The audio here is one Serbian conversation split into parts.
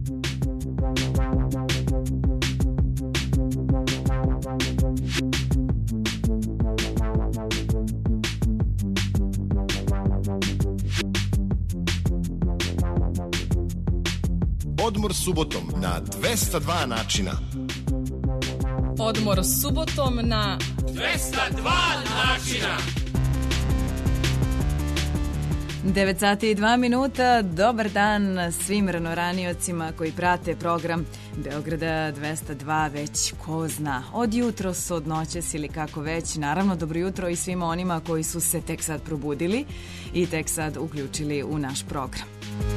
Odmor subotom na 202 načina. Odmor subotom na 202 načina. 9 sati i 2 minuta. Dobar dan svim ranoraniocima koji prate program Beograda 202 već ko zna. Od jutros, od noćas ili kako već. Naravno, dobro jutro i svima onima koji su se tek sad probudili i tek sad uključili u naš program.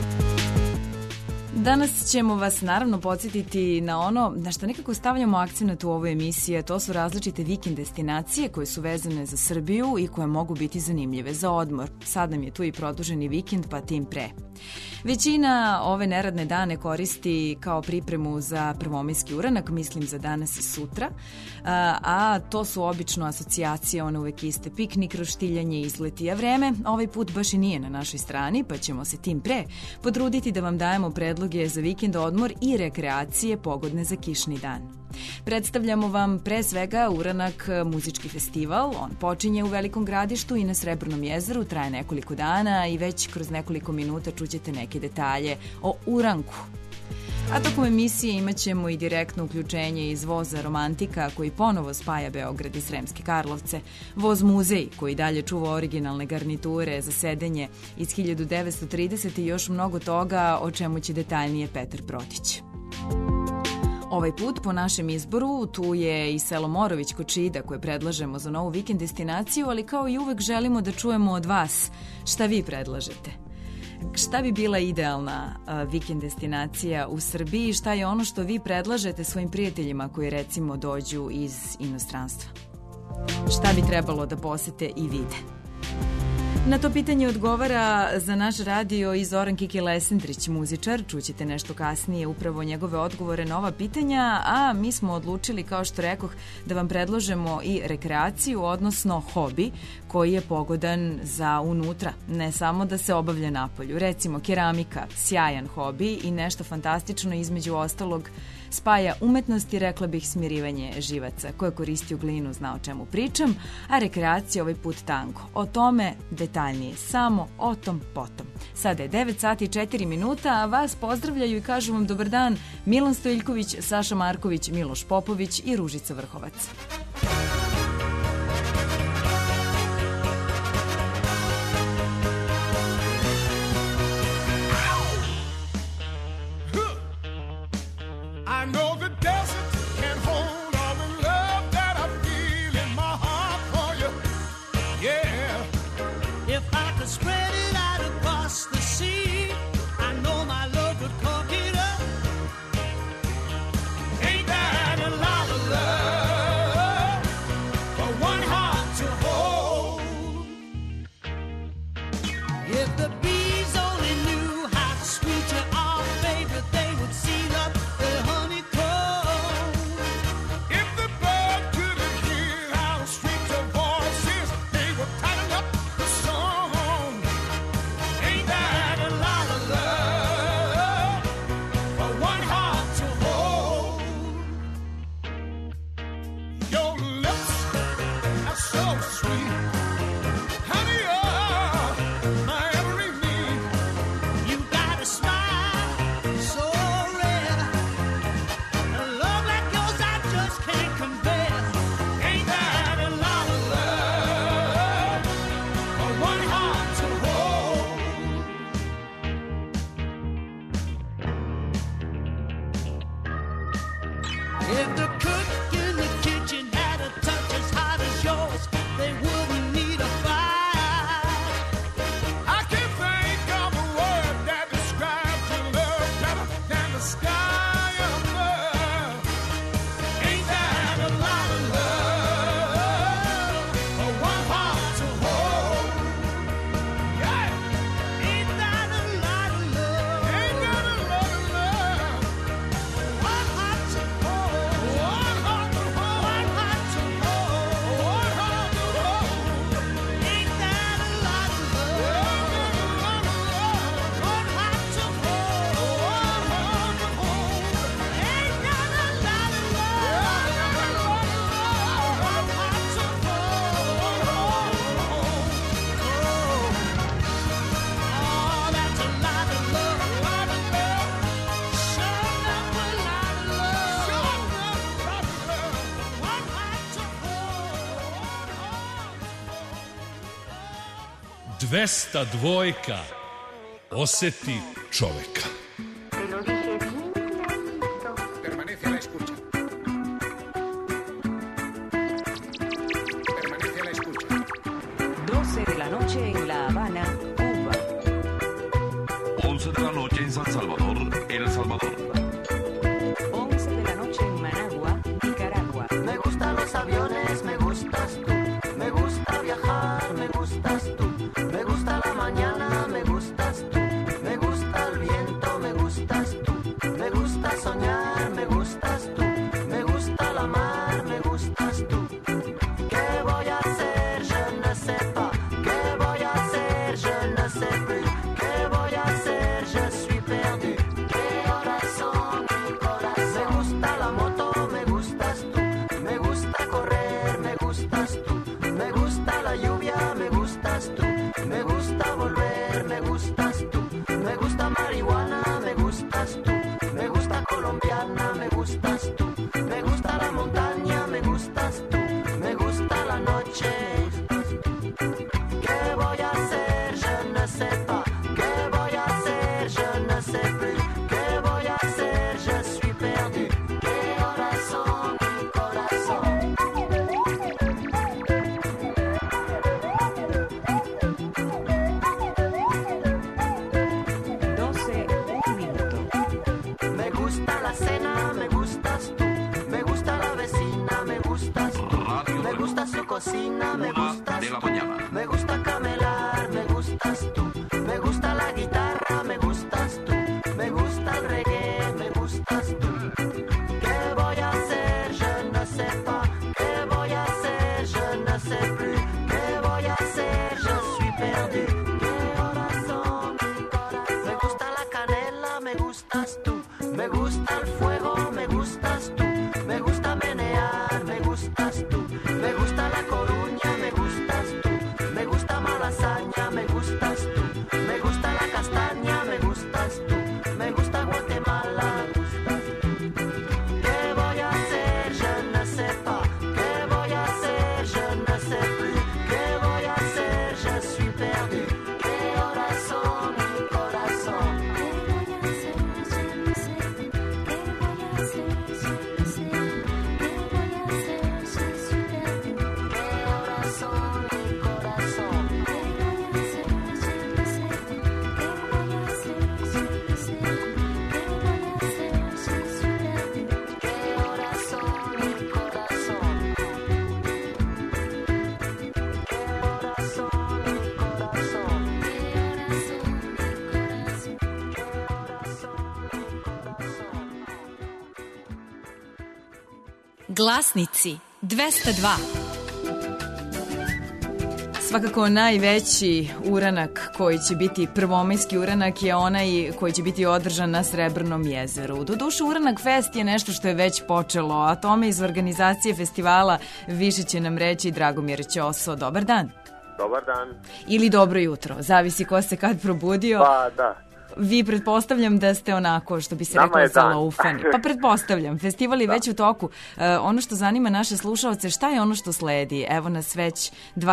Danas ćemo vas naravno podsjetiti na ono na što nekako stavljamo akcenat u ovoj emisiji, a to su različite vikend destinacije koje su vezane za Srbiju i koje mogu biti zanimljive za odmor. Sad nam je tu i produženi vikend, pa tim pre. Većina ove neradne dane koristi kao pripremu za prvomajski uranak, mislim za danas i sutra, a to su obično asocijacije, one uvek iste, piknik, roštiljanje, izleti, a vreme ovaj put baš i nije na našoj strani, pa ćemo se tim pre potruditi da vam dajemo predloge za vikend odmor i rekreacije pogodne za kišni dan. Predstavljamo vam pre svega uranak muzički festival. On počinje u Velikom Gradištu i na Srebrnom jezeru, traje nekoliko dana i već kroz nekoliko minuta čućete neke detalje o uranku. A tokom emisije imat ćemo i direktno uključenje iz voza Romantika koji ponovo spaja Beograd i Sremske Karlovce, voz Muzej koji dalje čuva originalne garniture za sedenje iz 1930 i još mnogo toga o čemu će detaljnije Petar Protić. Ovaj put, po našem izboru, tu je i selo Morović kod Šida koje predlažemo za novu vikend destinaciju, ali kao i uvek želimo da čujemo od vas šta vi predlažete. Šta bi bila idealna vikend destinacija u Srbiji? Šta je ono što vi predlažete svojim prijateljima koji recimo dođu iz inostranstva? Šta bi trebalo da posete i vide? Na to pitanje odgovara za naš radio i Zoran Kiki Lesendrić, muzičar. Čućete nešto kasnije upravo njegove odgovore na ova pitanja, a mi smo odlučili, kao što rekoh, da vam predložemo i rekreaciju, odnosno hobi, koji je pogodan za unutra, ne samo da se obavlja napolju. Recimo, keramika, sjajan hobi i nešto fantastično između ostalog spaja umetnost i, rekla bih, smirivanje živaca. Ko je koristio glinu zna o čemu pričam, a rekreacija ovaj put tango. O tome detaljnije, samo o tom potom. Sada je 9 sati i 4 minuta, a vas pozdravljaju i kažu vam dobar dan Milan Stojiljković, Saša Marković, Miloš Popović i Ružica Vrhovac. One 202. Oseti čoveka. Permanece a la escucha. Permanece a la escucha. 12 de la noche en La Habana, Cuba. 11 de la noche en San Salvador, El Salvador. 11 de la noche en Managua, Nicaragua. Me gustan los aviones, me gustas tú. Me gusta viajar, me gustas tú. Me gusta la mañana, me gustas tú. Me gusta el viento, me gustas tú. Me gusta soñar, me gustas tú. Me gusta la mar, me gustas tú. ¿Qué voy a hacer? Je ne sais pas. ¿Qué voy a hacer? Je ne sais plus. ¿Qué voy a hacer? Je suis perdu. ¿Qué horas son? Mi corazón. Me gusta la moto, me gustas tú. Me gusta correr, me gustas tú. Me gusta la lluvia, me gustas tú. Me gusta volver, me gustas tú. Me gusta marihuana, me gustas tú. Me gusta colombiana, me gustas tú. Me gusta la montaña, me gustas tú. Me gusta la noche. ¿Qué voy a hacer? Je ne sais pas. ¿Qué voy a hacer? Je ne sais plus. ¿Qué voy a hacer? Je suis perdu. ¿Qué horas son? Mi corazón. 12, un minuto. Me gusta la cena, me gustas tú. Me gusta la vecina, me gustas tú. Radio Me gusta su cocina, me 1 gustas de la tú. mañana. Me gusta camelar, me gustas tú. Me gusta la guitarra, me gustas tú. Me gusta el reggae, me gustas tú. ¿Qué voy a hacer? Je ne sais pas. ¿Qué voy a hacer? Je ne sais plus. ¿Qué voy a hacer? Je suis perdu. ¿Qué horas son? Mi corazón. Me gusta la canela, me gustas tú. Me gusta el fuego, me gustas tú. Me gusta menear, me gustas tú. Me gusta la Coruña, me gustas tú. Me gusta Malasaña, me gustas tú. Me gusta la castaña, me gustas tú. Me gusta Guatemala, me gustas tú. ¿Qué voy a hacer? Je ne sais pas. ¿Qué voy a hacer? Je ne sais plus. ¿Qué voy a hacer? Je suis perdu. ¿Qué horas son? Mi corazón. ¿Qué horas son? Mi corazón. ¿Qué horas son? Mi corazón. ¿Qué horas son? Mi corazón. ¿Qué horas son? Mi corazón. Glasnici 202. Svakako najveći uranak koji će biti prvomajski uranak je onaj koji će biti održan na Srebrnom jezeru. Doduše, Uranak Fest je nešto što je već počelo, a tome iz organizacije festivala više će nam reći Dragomir Ćoso. Dobar dan. Dobar dan. Ili dobro jutro, zavisi ko se kad probudio. Pa da. Vi pretpostavljam da ste onako, što bi se Nama reklo, je dan. zalaufani. Pa pretpostavljam, festival je već u toku. Ono što zanima naše slušaoce, šta je ono što sledi? Evo nas već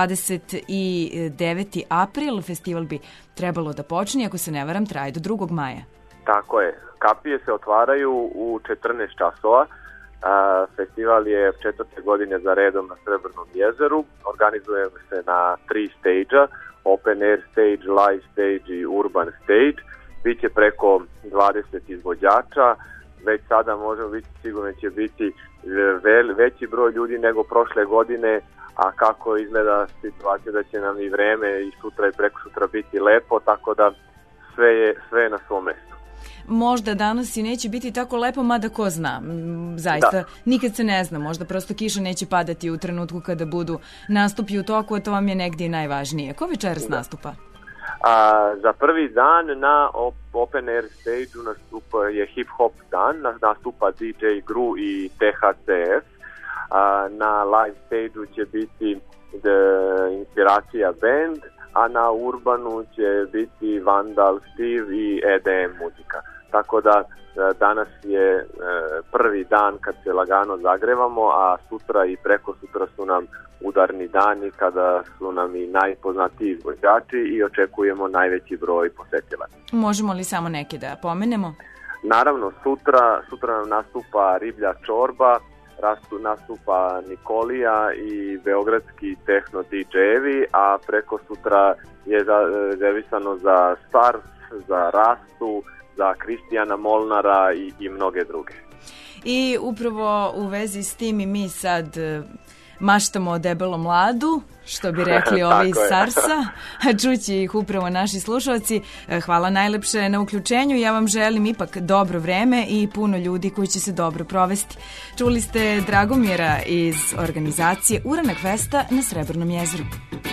29. april, festival bi trebalo da počne, ako se ne varam, traje do 2. maja. Tako je. Kapije se otvaraju u 14 časova. Festival je 4. godine za redom na Srebrnom jezeru. Organizuje se na 3 stage-a, Open Air Stage, Live Stage i Urban Stage. Biće preko 20 izvođača. Već sada možemo biti sigurno će biti veći broj ljudi nego prošle godine, a kako izgleda situacija da će nam i vreme i sutra i preko sutra biti lepo, tako da sve je na svom mestu. Možda danas i neće biti tako lepo, mada ko zna, zaista nikad se ne zna, možda prosto kiša neće padati u trenutku kada budu nastupi u toku, a to vam je negdje i najvažnije. Ko večeras nastupa? Za prvi dan na Open Air Stage-u nastupa je Hip Hop dan, nastupa DJ Gru i THCF. Na live stage-u će biti Inspiracija band, a na Urbanu će biti Vandal Steve i EDM muzika. tako da danas je prvi dan kad se lagano zagrevamo, a sutra i preko sutra su nam udarni dani kada su nam i najpoznatiji izvođači i očekujemo najveći broj posetilaca. Možemo li samo neke da pomenemo? Naravno, sutra nam nastupa Riblja čorba, nastupa Nikolija i beogradski tehno DJ-evi, a preko sutra je rezervisano za Stars, za Rastu, za Kristijana Molnara i mnoge druge. I upravo u vezi s tim i mi sad maštamo o debelom mladu, što bi rekli ovi iz Sarsa, čući ih upravo naši slušalci. Hvala najlepše na uključenju, ja vam želim ipak dobro vreme i puno ljudi koji će se dobro provesti. Čuli ste Dragomira iz organizacije Uranak Festa na Srebrnom jezeru.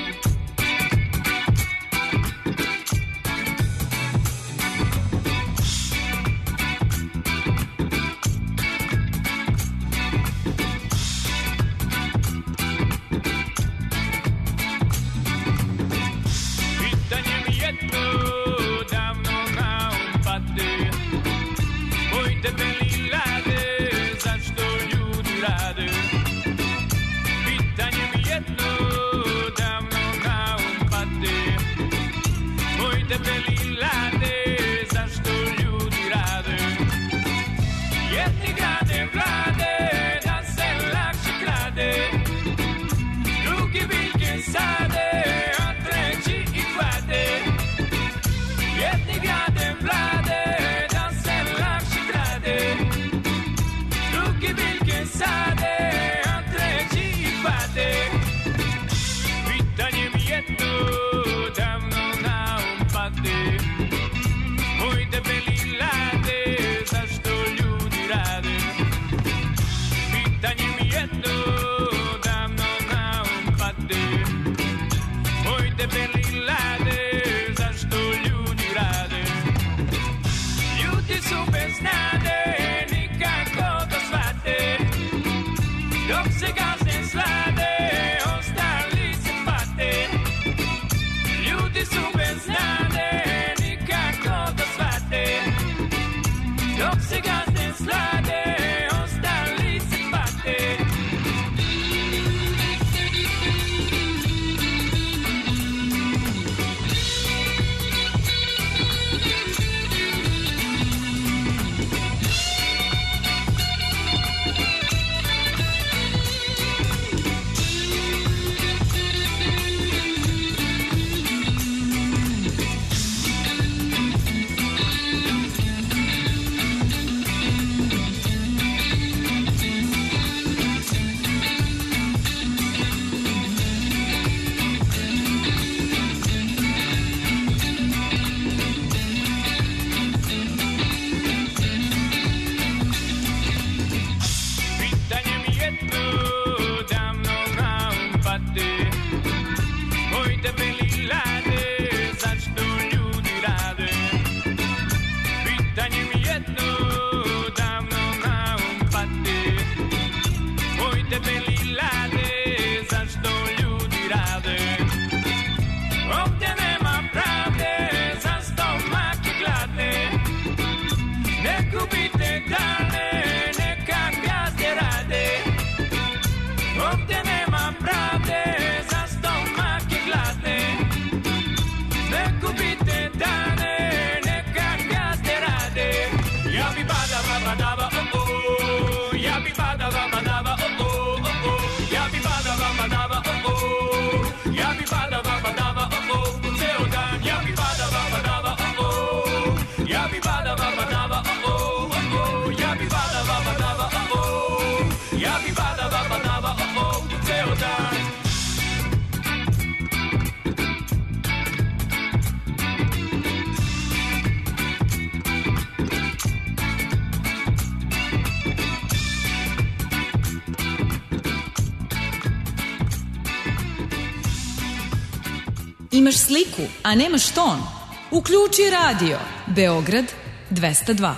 Imaš sliku, a nemaš ton? Uključi radio. Beograd 202.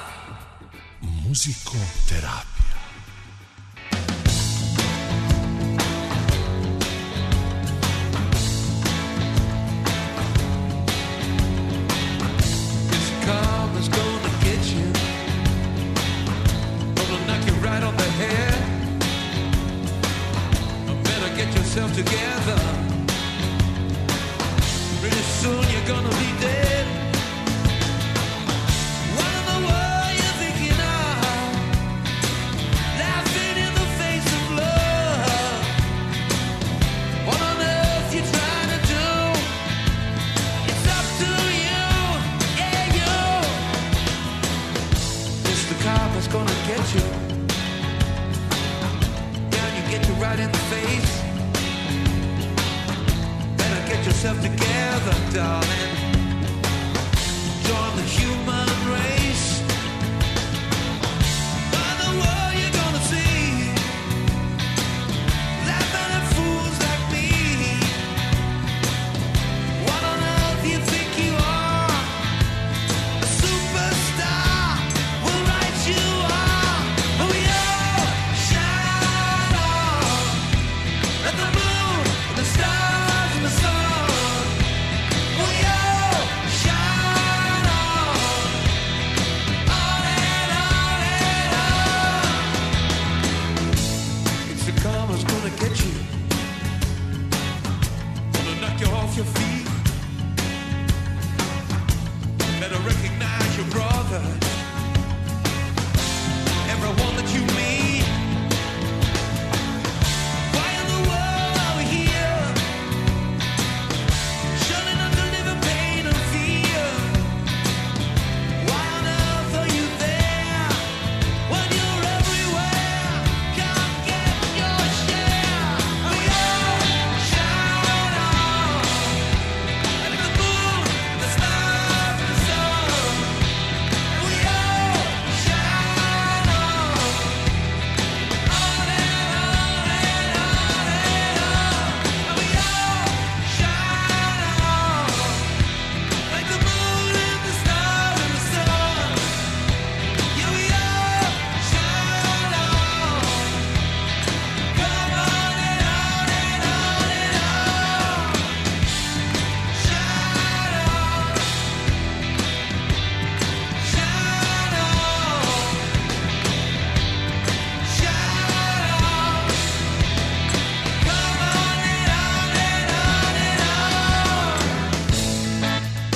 Muzikoterapija. This car is gonna get you. yourself together. Pretty soon you're gonna be dead. What in the world you thinking of? Laughing in the face of love. What on earth you trying to do? It's up to you, yeah, you. Mr. Karma's gonna get you. Yeah, you get you right in the face. Better get yourself together, darling. Join the human race. By the world you're gonna see. Laughing at fools like me. What on earth you think you are? A superstar will write you off. Oh, yeah, shine on. Let the moon, the stars, and the sun. Oh, yeah, shine on. On and on and on. It's the karma's gonna get you. Gonna knock you off your feet. Better recognize your brother. Everyone that you meet. Why in the world are we here? Shunning under living pain and fear. Why on earth are you there? When you're everywhere, come get your share. Oh yeah, shine on. Like the moon, the stars, and the sun. Oh yeah, shine on. On and on and on and on. Oh yeah, shine on. Like the moon and the stars and the sun. Yeah, we are shine on. Come on and on and on and on. Shine on. Shine on. Shine on. Come on and on and on and on.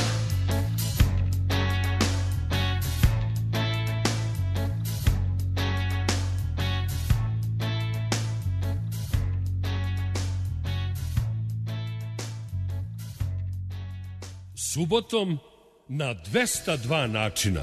Subotom na 202 načina.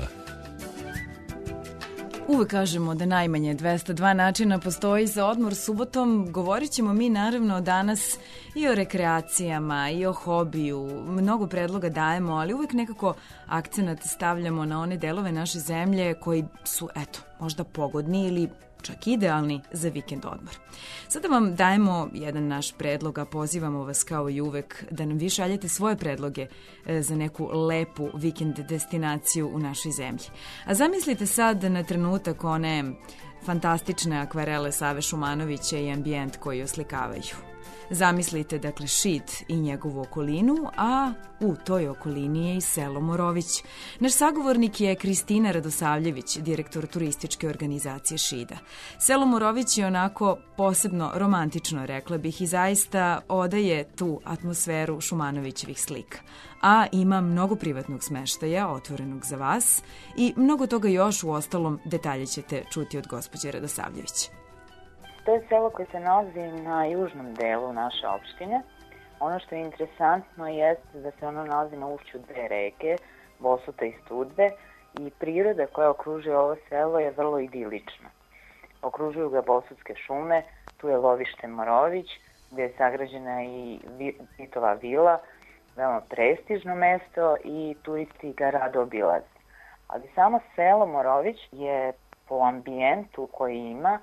Uvek kažemo da najmanje 202 načina postoji za odmor subotom. Govorit ćemo mi naravno danas i o rekreacijama i o hobiju. Mnogo predloga dajemo, ali uvek nekako akcenat stavljamo na one delove naše zemlje koji su, eto, možda pogodni ili čak idealni za vikend odmor. Sada vam dajemo jedan naš predlog, a pozivamo vas kao i uvek da nam vi šaljete svoje predloge za neku lepu vikend destinaciju u našoj zemlji. A zamislite sad na trenutak one fantastične akvarele Save Šumanovića i ambijent koji oslikavaju. Zamislite, dakle, Šid i njegovu okolinu, a u toj okolini je i selo Morović. Naš sagovornik je Kristina Radosavljević, direktor turističke organizacije Šida. Selo Morović je onako posebno romantično, rekla bih, i zaista odaje tu atmosferu Šumanovićevih slika. A ima mnogo privatnog smeštaja, otvorenog za vas, i mnogo toga još, u ostalom detalje ćete čuti od gospođe Radosavljević. To je selo koje se nalazi na južnom delu naše opštine. Ono što je interesantno jeste da se ono nalazi na ušću dve reke, Bosuta i Studve, i priroda koja okružuje ovo selo je vrlo idilična. Okružuju ga bosutske šume, tu je lovište Morović, gde je sagrađena i Titova vila, veoma prestižno mesto i turisti ga rado obilaze. Ali samo selo Morović je po ambijentu koji ima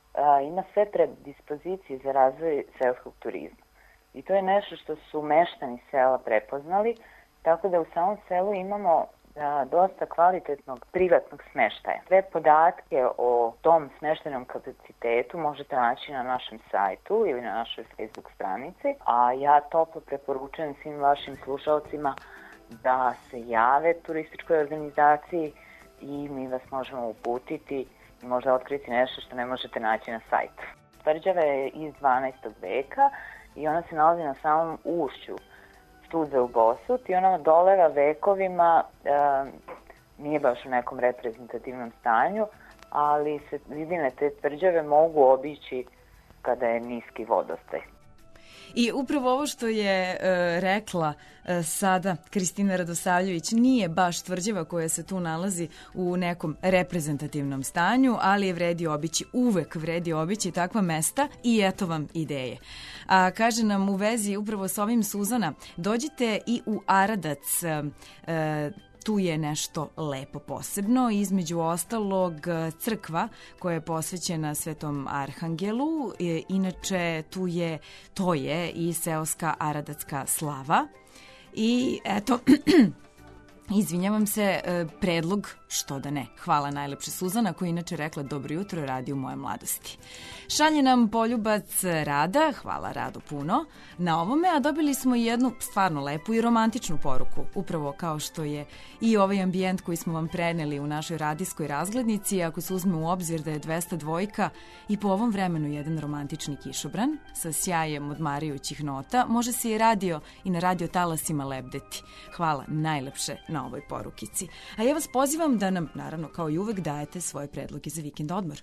sve predispozicije za razvoj seoskog turizma. I to je nešto što su meštani sela prepoznali, tako da u samom selu imamo dosta kvalitetnog privatnog smeštaja. Sve podatke o tom smeštajnom kapacitetu možete naći na našem sajtu ili na našoj Facebook stranici, a ja toplo preporučujem svim vašim slušalcima da se jave turističkoj organizaciji i mi vas možemo uputiti i možda otkriti nešto što ne možete naći na sajtu. Tvrđava je iz 12. veka i ona se nalazi na samom ušću Studze u Bosut i ona doleva vekovima, nije baš u nekom reprezentativnom stanju, ali se zidine te tvrđave mogu obići kada je niski vodostaj. I upravo ovo što je rekla sada Kristina Radosavljević nije baš tvrđava koja se tu nalazi u nekom reprezentativnom stanju, ali je vredi obići, uvek vredi obići takva mesta i eto vam ideje. A kaže nam u vezi upravo s ovim Suzana, dođite i u Aradac, tu je nešto lepo posebno, između ostalog crkva koja je posvećena Svetom Arhangelu, inače to je i seoska Aradatska slava i eto, izvinjavam se, predlog, što da ne. Hvala najlepše Suzana koja je inače rekla dobro jutro, radi u moje mladosti. Šalje nam poljubac Rada, hvala Rado puno na ovome, a dobili smo jednu stvarno lepu i romantičnu poruku, upravo kao što je i ovaj ambijent koji smo vam preneli u našoj radijskoj razglednici, ako se uzme u obzir da je 202 i po ovom vremenu jedan romantični kišobran sa sjajem odmarajućih nota, može se i na radio talasima lebdeti. Hvala najlepše na ovoj porukici. A ja vas pozivam da nam, naravno, kao i uvek, dajete svoje predloge za vikend odmor.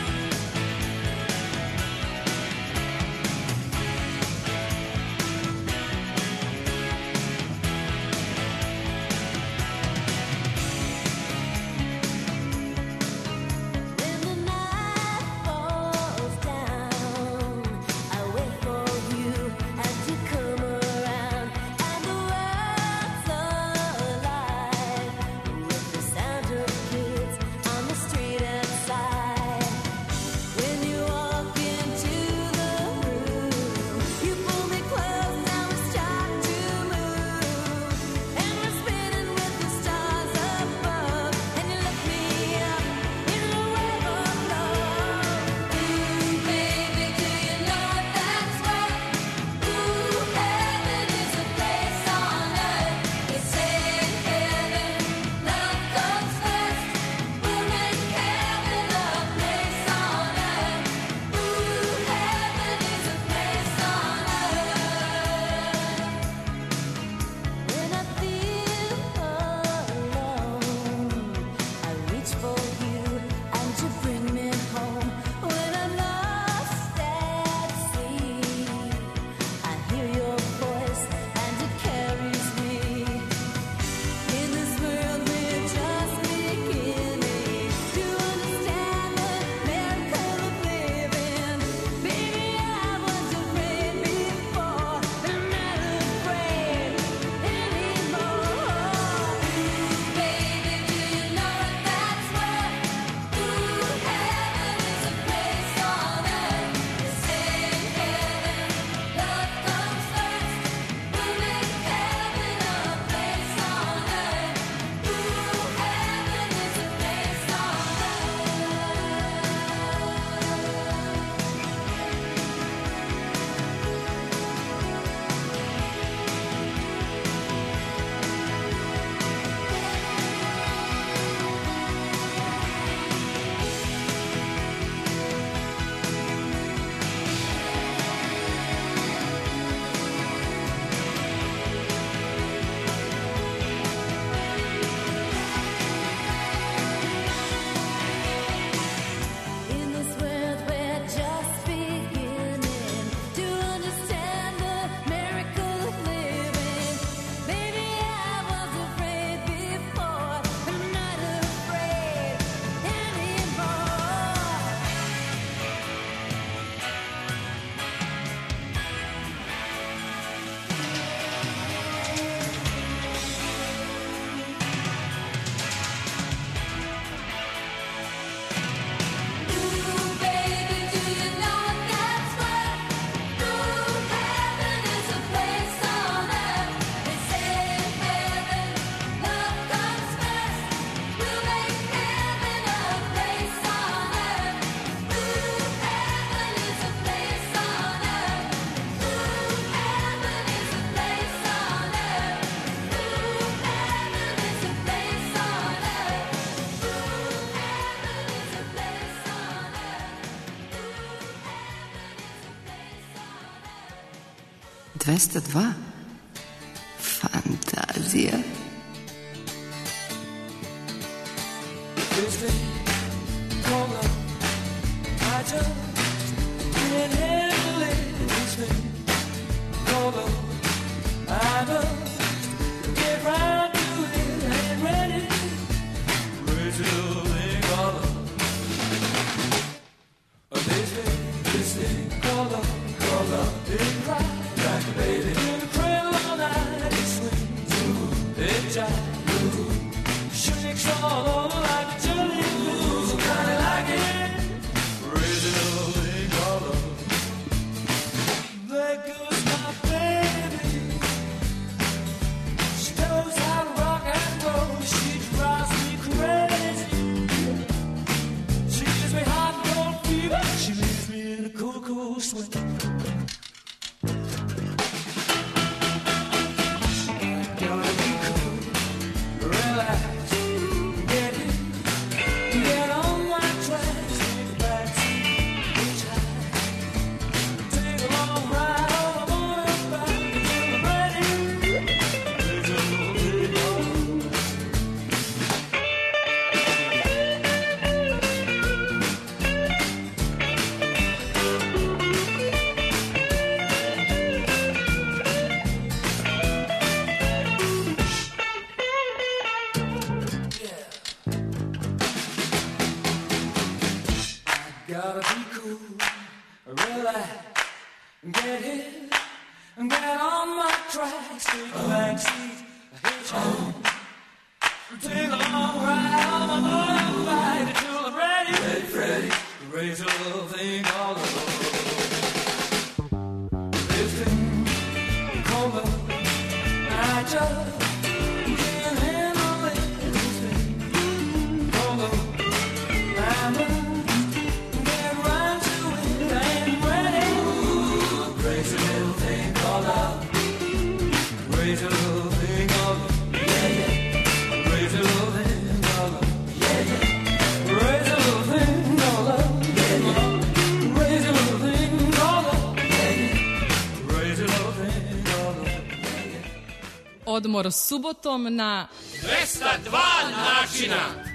Ooh, 202. Fantazija. Odmor subotom na 202 načina.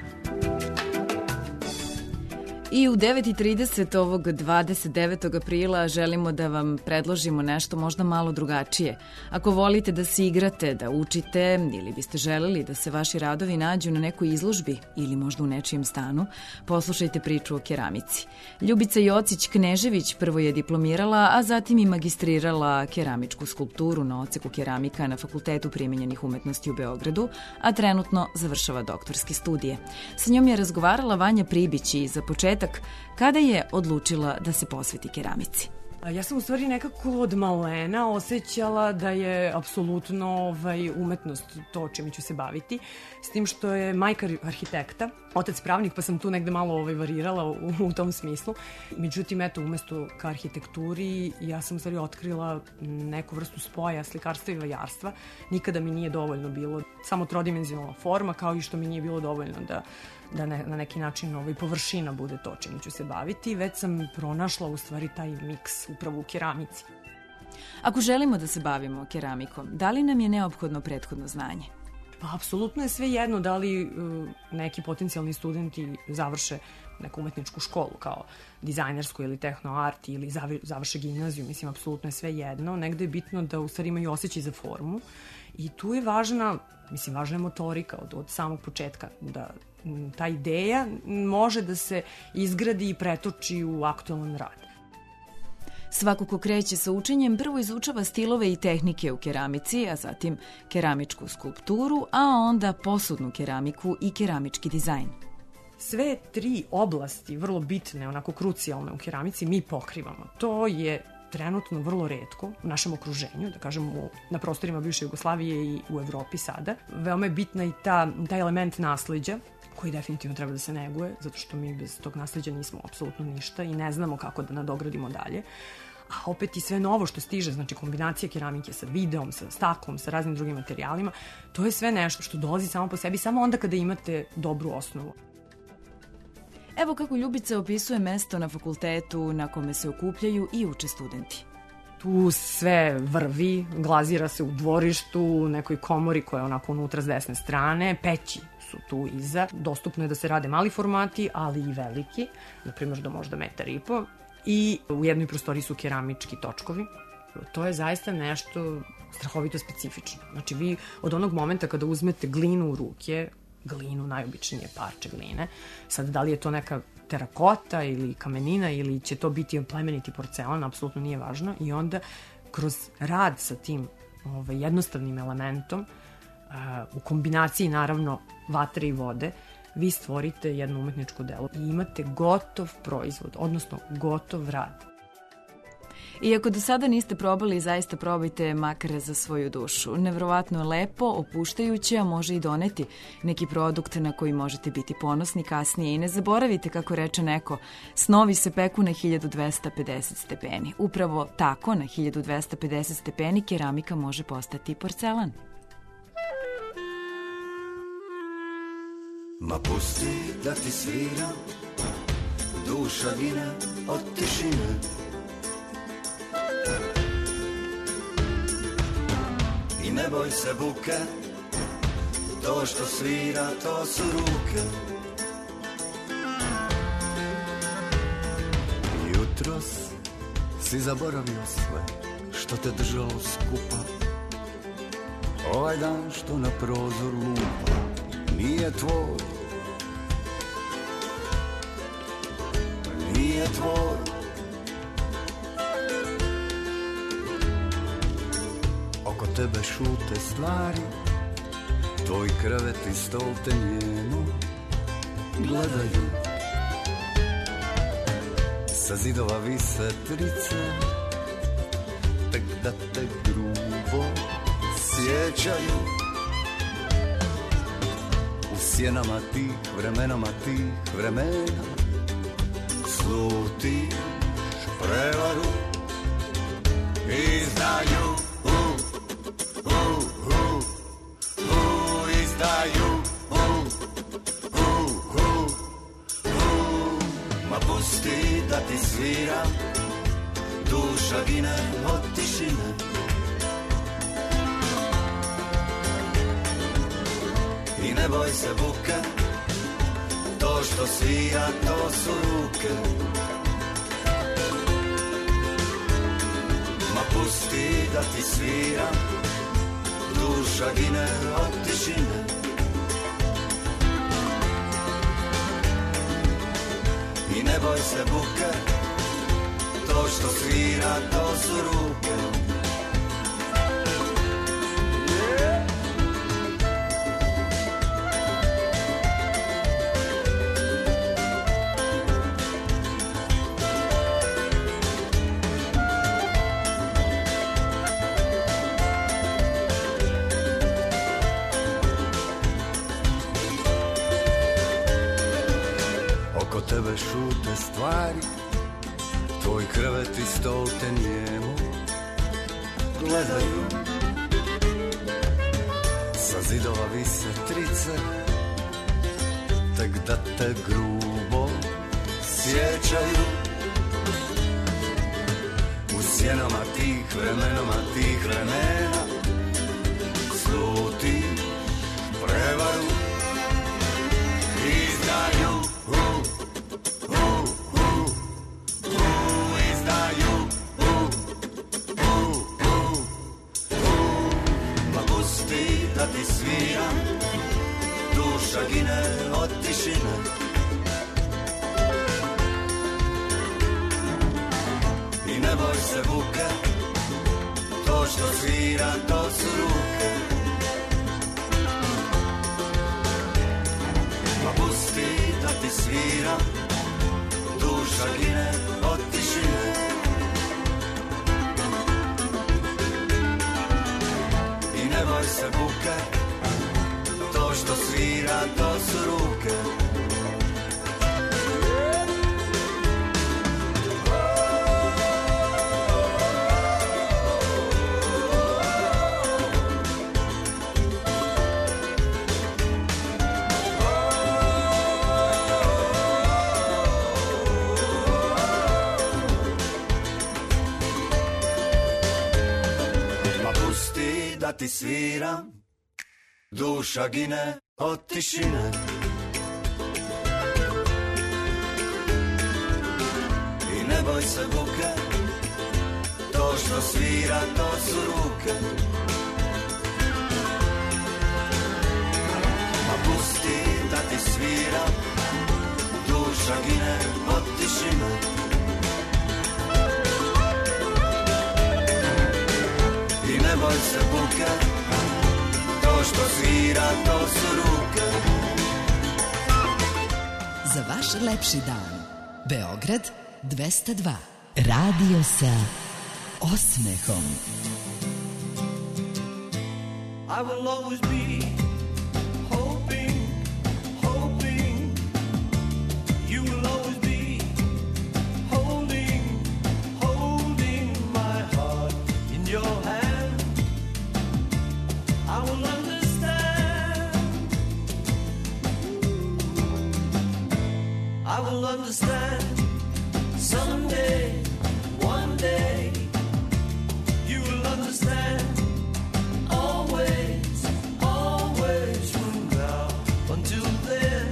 I u 9:30 ovog 29. aprila želimo da vam predložimo nešto možda malo drugačije. Ako volite da se igrate, da učite ili biste želeli da se vaši radovi nađu na nekoj izložbi ili možda u nečijem stanu, poslušajte priču o keramici. Ljubica Jocić-Knežević prvo je diplomirala, a zatim i magistrirala keramičku skulpturu na odseku keramika na Fakultetu primenjenih umetnosti u Beogradu, a trenutno završava doktorske studije. Sa njom je razgovarala Vanja Pribić i za početak kada je odlučila da se posveti keramici. Ja sam u stvari nekako od malena osjećala da je apsolutno umetnost to čime ću se baviti, s tim što je majka arhitekta, otac pravnik, pa sam tu negde malo varirala u tom smislu. Međutim, eto, umesto ka arhitekturi, ja sam u stvari otkrila neku vrstu spoja slikarstva i vajarstva. Nikada mi nije dovoljno bilo samo trodimenzionalna forma, kao i što mi nije bilo dovoljno da na neki način površina bude to čime ću se baviti, već sam pronašla u stvari taj miks upravo u keramici. Ako želimo da se bavimo keramikom, da li nam je neophodno prethodno znanje? Pa, apsolutno je sve jedno da li neki potencijalni studenti završe neku umetničku školu kao dizajnersku ili tehnoart ili završe gimnaziju, mislim, apsolutno je sve jedno. Negde je bitno da u stvari imaju osjećaj za formu i tu je važna je motorika od samog početka, da ta ideja može da se izgradi i pretoči u aktualan rad. Svako ko kreće sa učenjem prvo izučava stilove i tehnike u keramici, a zatim keramičku skulpturu, a onda posudnu keramiku i keramički dizajn. Sve tri oblasti, vrlo bitne, onako krucijalne u keramici, mi pokrivamo. To je trenutno vrlo retko u našem okruženju, da kažem na prostorima bivše Jugoslavije i u Evropi sada. Veoma je bitna i taj element nasleđa, koji definitivno treba da se neguje, zato što mi bez tog nasleđa nismo apsolutno ništa i ne znamo kako da nadogradimo dalje. A opet i sve novo što stiže, znači kombinacija keramike sa videom, sa staklom, sa raznim drugim materijalima, to je sve nešto što dolazi samo po sebi, samo onda kada imate dobru osnovu. Evo kako Ljubica opisuje mesto na fakultetu na kome se okupljaju i uče studenti. Tu sve vrvi, glazira se u dvorištu, u nekoj komori koja je onako unutra s desne strane, peći su tu iza. Dostupno je da se rade mali formati, ali i veliki, na primjer do možda 1,5 m. I u jednoj prostoriji su keramički točkovi. To je zaista nešto strahovito specifično. Znači vi od onog momenta kada uzmete glinu u ruke, glinu, najobičnije parče gline, sad da li je to neka terakota ili kamenina ili će to biti plemeniti porcelan, apsolutno nije važno, i onda kroz rad sa tim jednostavnim elementom, u kombinaciji naravno vatre i vode, vi stvorite jedno umetničko delo i imate gotov proizvod, odnosno gotov rad. Iako do sada niste probali, zaista probajte makar za svoju dušu. Neverovatno lepo, opuštajuće, a može i doneti neki produkt na koji možete biti ponosni kasnije. I ne zaboravite, kako reče neko, snovi se peku na 1250 stepeni. Upravo tako, na 1250 stepeni keramika može postati porcelan. Ma pusti da ti sviram, duša gine od tišine. I ne boj se buke, to što svira, to su ruke. Jutros si zaboravio sve što te držalo skupa. Ovaj dan što na prozor lupa nije tvoj, nije tvoj. Oko tebe šute stvari, tvoj krevet i stol te njeno gledaju. Sa zidova vise trice, tek da te grubo sjećaju. U sjenama tih vremena slutiš prevaru. Izdaju, izdaju, ma pusti da ti sviram, duša gine od tišine. I ne boj se buke, to što svira, to su ruke. Ma pusti da ti sviram, duša gine od tišine. I ne boj se buke, to što svira, to su ruke. Tebe šute stvari, tvoj krevet i stol te njemo gledaju. Sa zidova vise trice, tek da te grubo sjećaju. U sjenama tih vremena slutiš prevaru. Izdaju, da ti sviram, duša gine od tišine. I ne boj se buke, to što svira, to su ruke. Ma pusti da ti sviram, duša gine od tišine. Ne boj se buke, to što svira, to su ruke. da ti sviram, duša gine od tišine. I ne boj se buke, to što svira, to su ruke. A pusti da ti sviram, duša gine od tišine. I ne boj se buke, to što svira, to su ruke. Za vaš lepši dan. Beograd 202. Radio sa osmehom. I will always be hoping, hoping. You will always be holding, holding my heart in your hand. I will understand. I will understand someday, one day. You will understand. Always, always from now until then.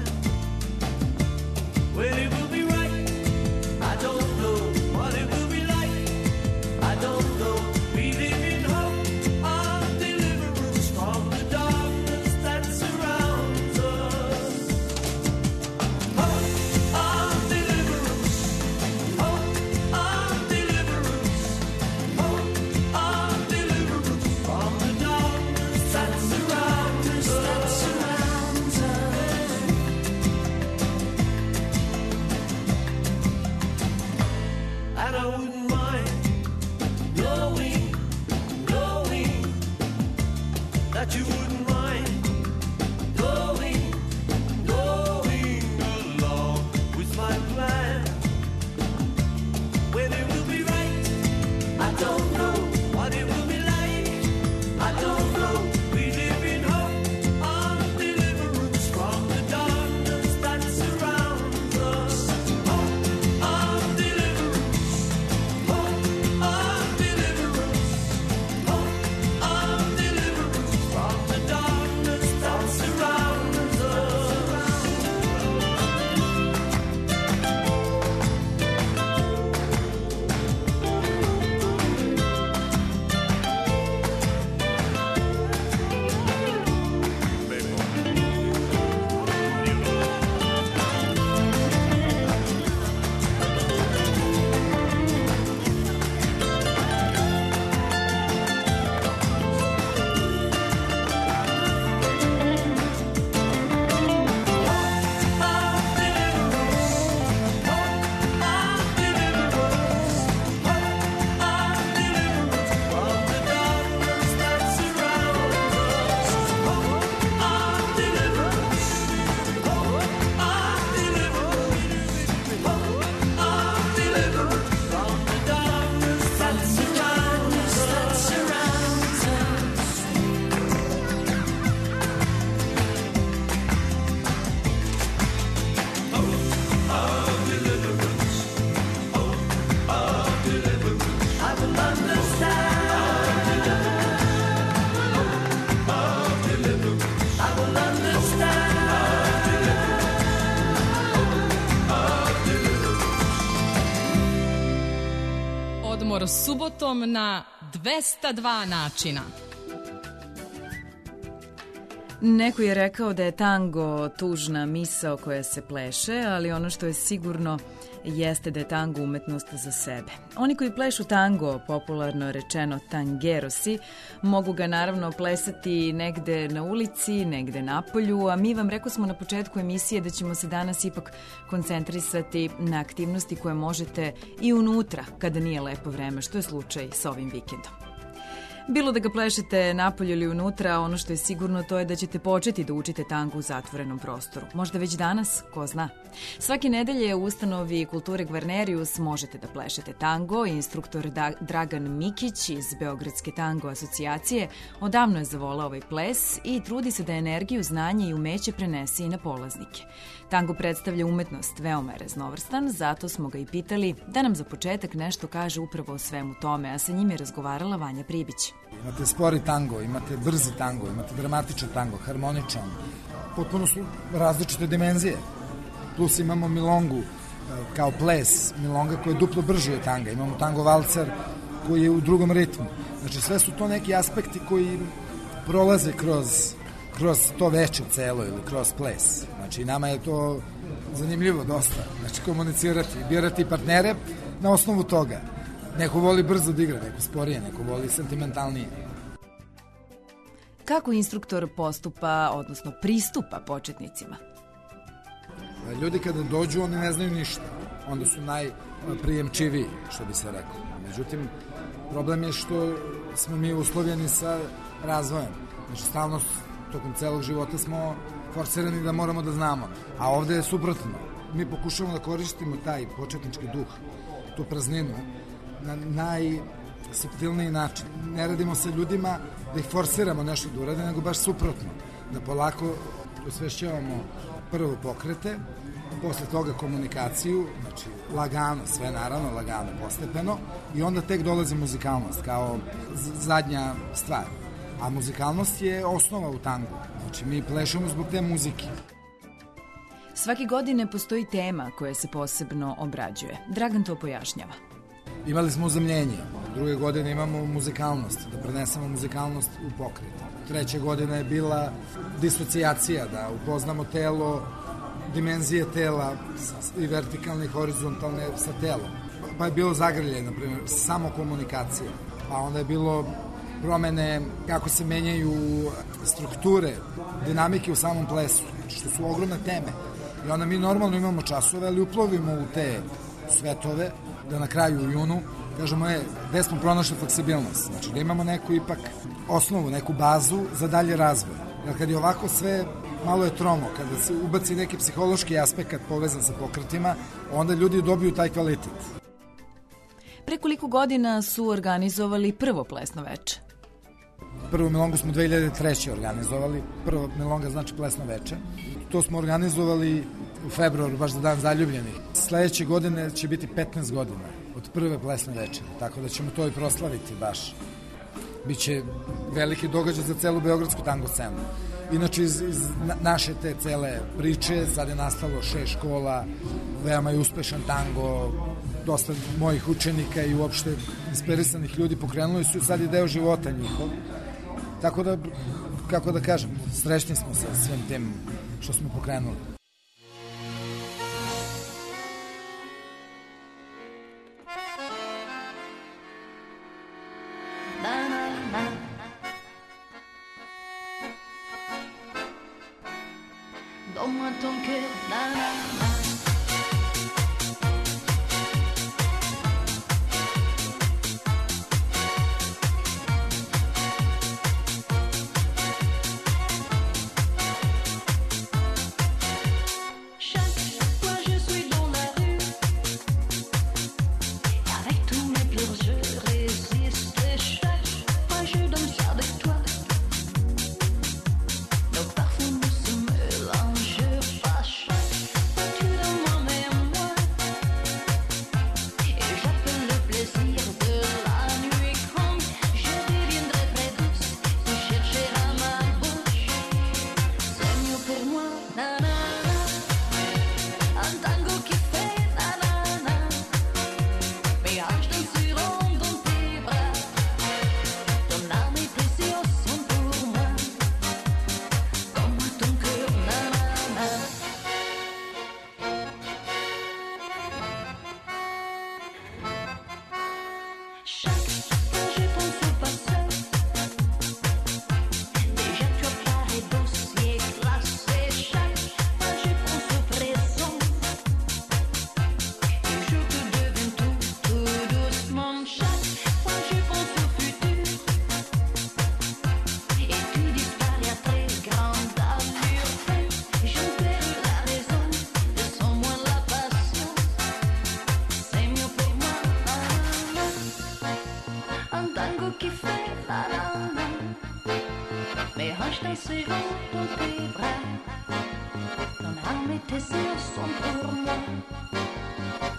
When it will be right, I don't know what it will be like. I don't know. We live in hope of deliverance from the darkness that surrounds us. Hope of deliverance. Hope of deliverance. Hope of deliverance from the darkness that surrounds us. And I wouldn't mind knowing, knowing that you wouldn't mind going, going along with my plan. When it will be right, I don't know what it will be like. I don't know. We live in hope of deliverance from the darkness that surrounds us. Hope of deliverance. Hope of deliverance. Hope of deliverance from the darkness that surrounds us. Odmor subotom na 202 načina. Neko je rekao da je tango tužna misao koja se pleše, ali ono što je sigurno jeste da je tango umetnost za sebe. Oni koji plešu tango, popularno rečeno tangerosi, mogu ga naravno plesati negde na ulici, negde na polju, a mi vam rekao smo na početku emisije da ćemo se danas ipak koncentrisati na aktivnosti koje možete i unutra kada nije lepo vreme, što je slučaj sa ovim vikendom. Bilo da ga plešete napolju ili unutra, ono što je sigurno to je da ćete početi da učite tango u zatvorenom prostoru. Možda već danas, ko zna. Svake nedelje u ustanovi Kulture Gvarnerius možete da plešete tango. Instruktor Dragan Mikić iz Beogradske tango asocijacije odavno je zavolao ovaj ples i trudi se da energiju, znanje i umeće prenese i na polaznike. Tango predstavlja umetnost, veoma je raznovrstan, zato smo ga i pitali da nam za početak nešto kaže upravo o svemu tome, a sa njim je razgovarala Vanja Pribić. Imate spori tango, imate brzi tango, imate dramatičan tango, harmoničan. Potpuno su različite dimenzije. Plus imamo milongu kao ples, milonga koja je duplo brži od tanga. Imamo tango valcer koji je u drugom ritmu. Znači sve su to neki aspekti koji prolaze kroz to veče celo ili kroz ples. Znači nama je to zanimljivo dosta. Znači komunicirati, birati partnere na osnovu toga. Neko voli brzo da igra, neko sporije, neko voli sentimentalnije. Kako instruktor postupa, odnosno pristupa početnicima? Ljudi kada dođu, oni ne znaju ništa. Onda su najprijemčiviji, što bi se rekao. Međutim, problem je što smo mi uslovljeni sa razvojem. Znači, stalno tokom celog života smo forsirani da moramo da znamo. A ovde je suprotno. Mi pokušavamo da koristimo taj početnički duh, tu prazninu, na najsuptilniji način. Ne radimo sa ljudima da ih forsiramo nešto da urade, nego baš suprotno. Da polako osvešćavamo prvo pokrete, posle toga komunikaciju, znači lagano, sve naravno, lagano, postepeno, i onda tek dolazi muzikalnost kao zadnja stvar. A muzikalnost je osnova u tangu. Znači mi plešemo zbog te muzike. Svake godine postoji tema koja se posebno obrađuje. Dragan to pojašnjava. Imali smo uzemljenje, druge godine imamo muzikalnost, da prenesemo muzikalnost u pokret. Treće godina je bila disocijacija, da upoznamo telo, dimenzije tela i vertikalne i horizontalne sa telom. Pa je bilo zagrlje, na primjer, samo komunikacija. Pa onda je bilo promene kako se menjaju strukture, dinamike u samom plesu, što su ogromne teme. I onda mi normalno imamo časove, ali uplovimo u te svetove, da na kraju u junu kažemo, gde smo pronašli fleksibilnost. Znači da imamo neku ipak osnovu, neku bazu za dalje razvoj. Jer kad je ovako sve, malo je tromo, kada se ubaci neki psihološki aspekt povezan sa pokretima, onda ljudi dobiju taj kvalitet. Pre koliko godina su organizovali prvo plesno veče? Prvu milongu smo 2003. organizovali. Prva milonga znači plesno veče. To smo organizovali u februaru, baš za dan zaljubljenih. Sledeće godine će biti 15 godina od prve plesne večere, tako da ćemo to i proslaviti baš. Biće veliki događaj za celu beogradsku tango scenu. Inače, iz naše te cele priče sad je nastalo 6 škola, veoma je uspešan tango, dosta mojih učenika i uopšte inspirisanih ljudi pokrenuli su, sad je deo života njihov. Tako da, kako da kažem, srećni smo sa svim tim što smo pokrenuli. Donne-moi ton cœur, nanana.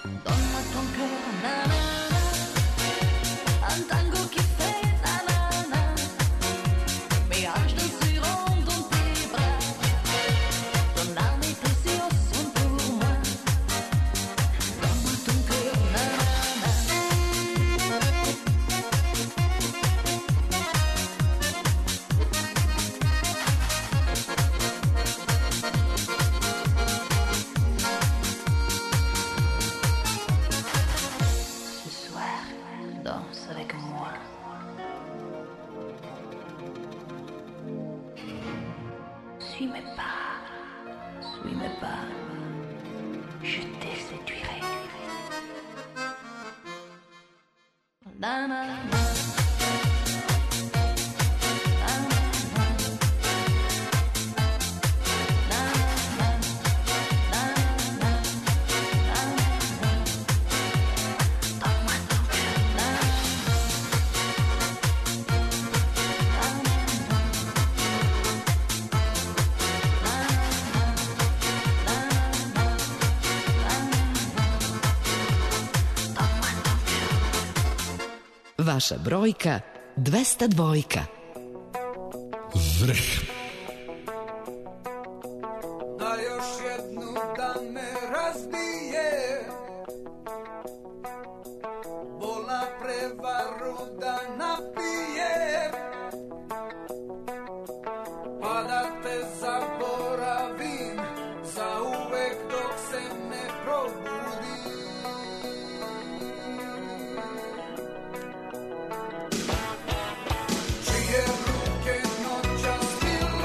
Un tango qui fait nanana. Suis mes pas, je te séduirai. Vaša brojka 202. Vrh. Da još jednu da me razbije, bola prevaru da napije, pa da te zaboravim za uvek dok se ne probudim. Čije ruke noćas mi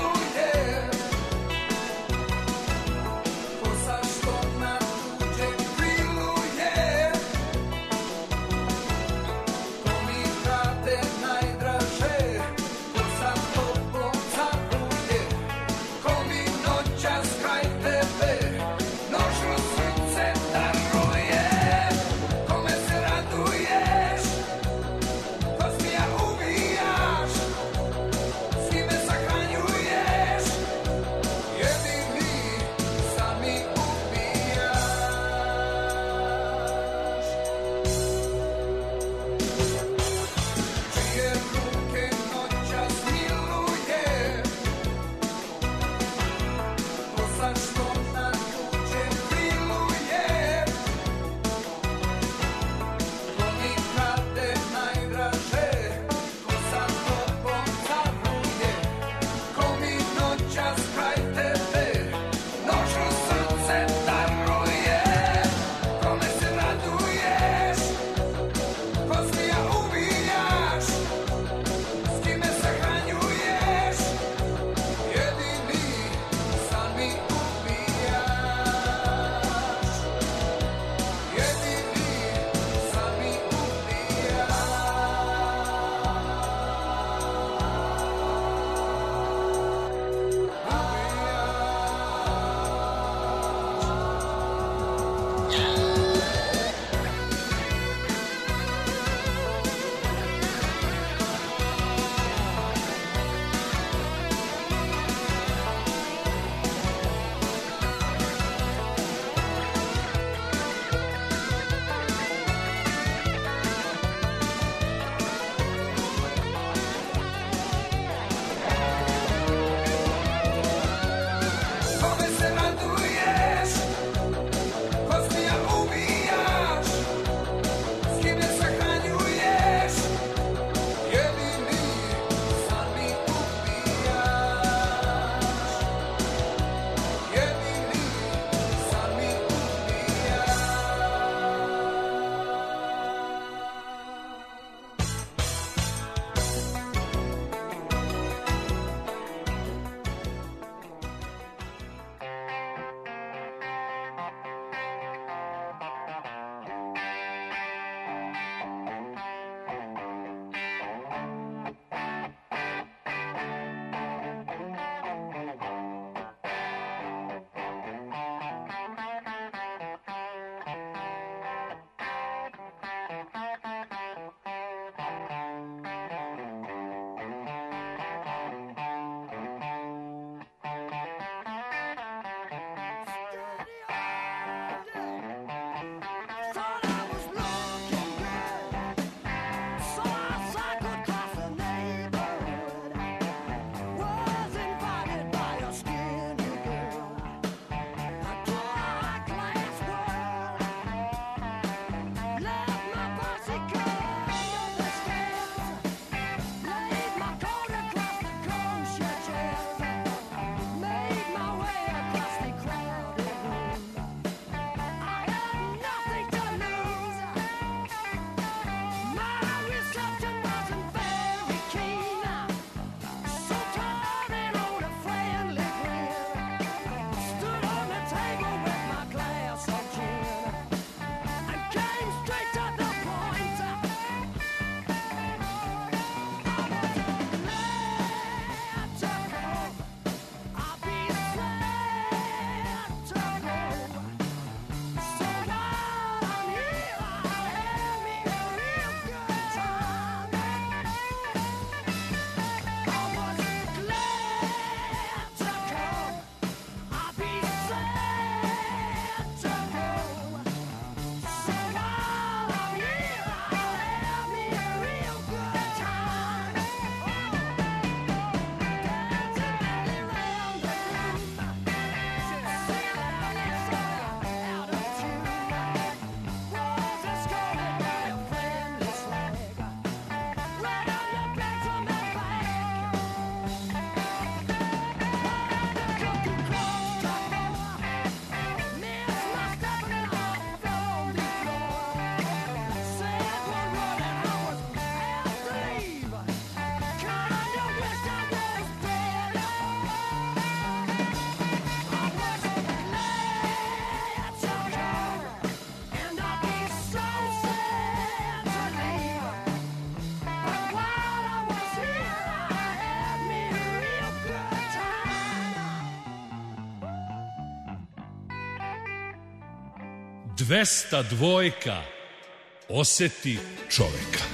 202. Oseti čoveka.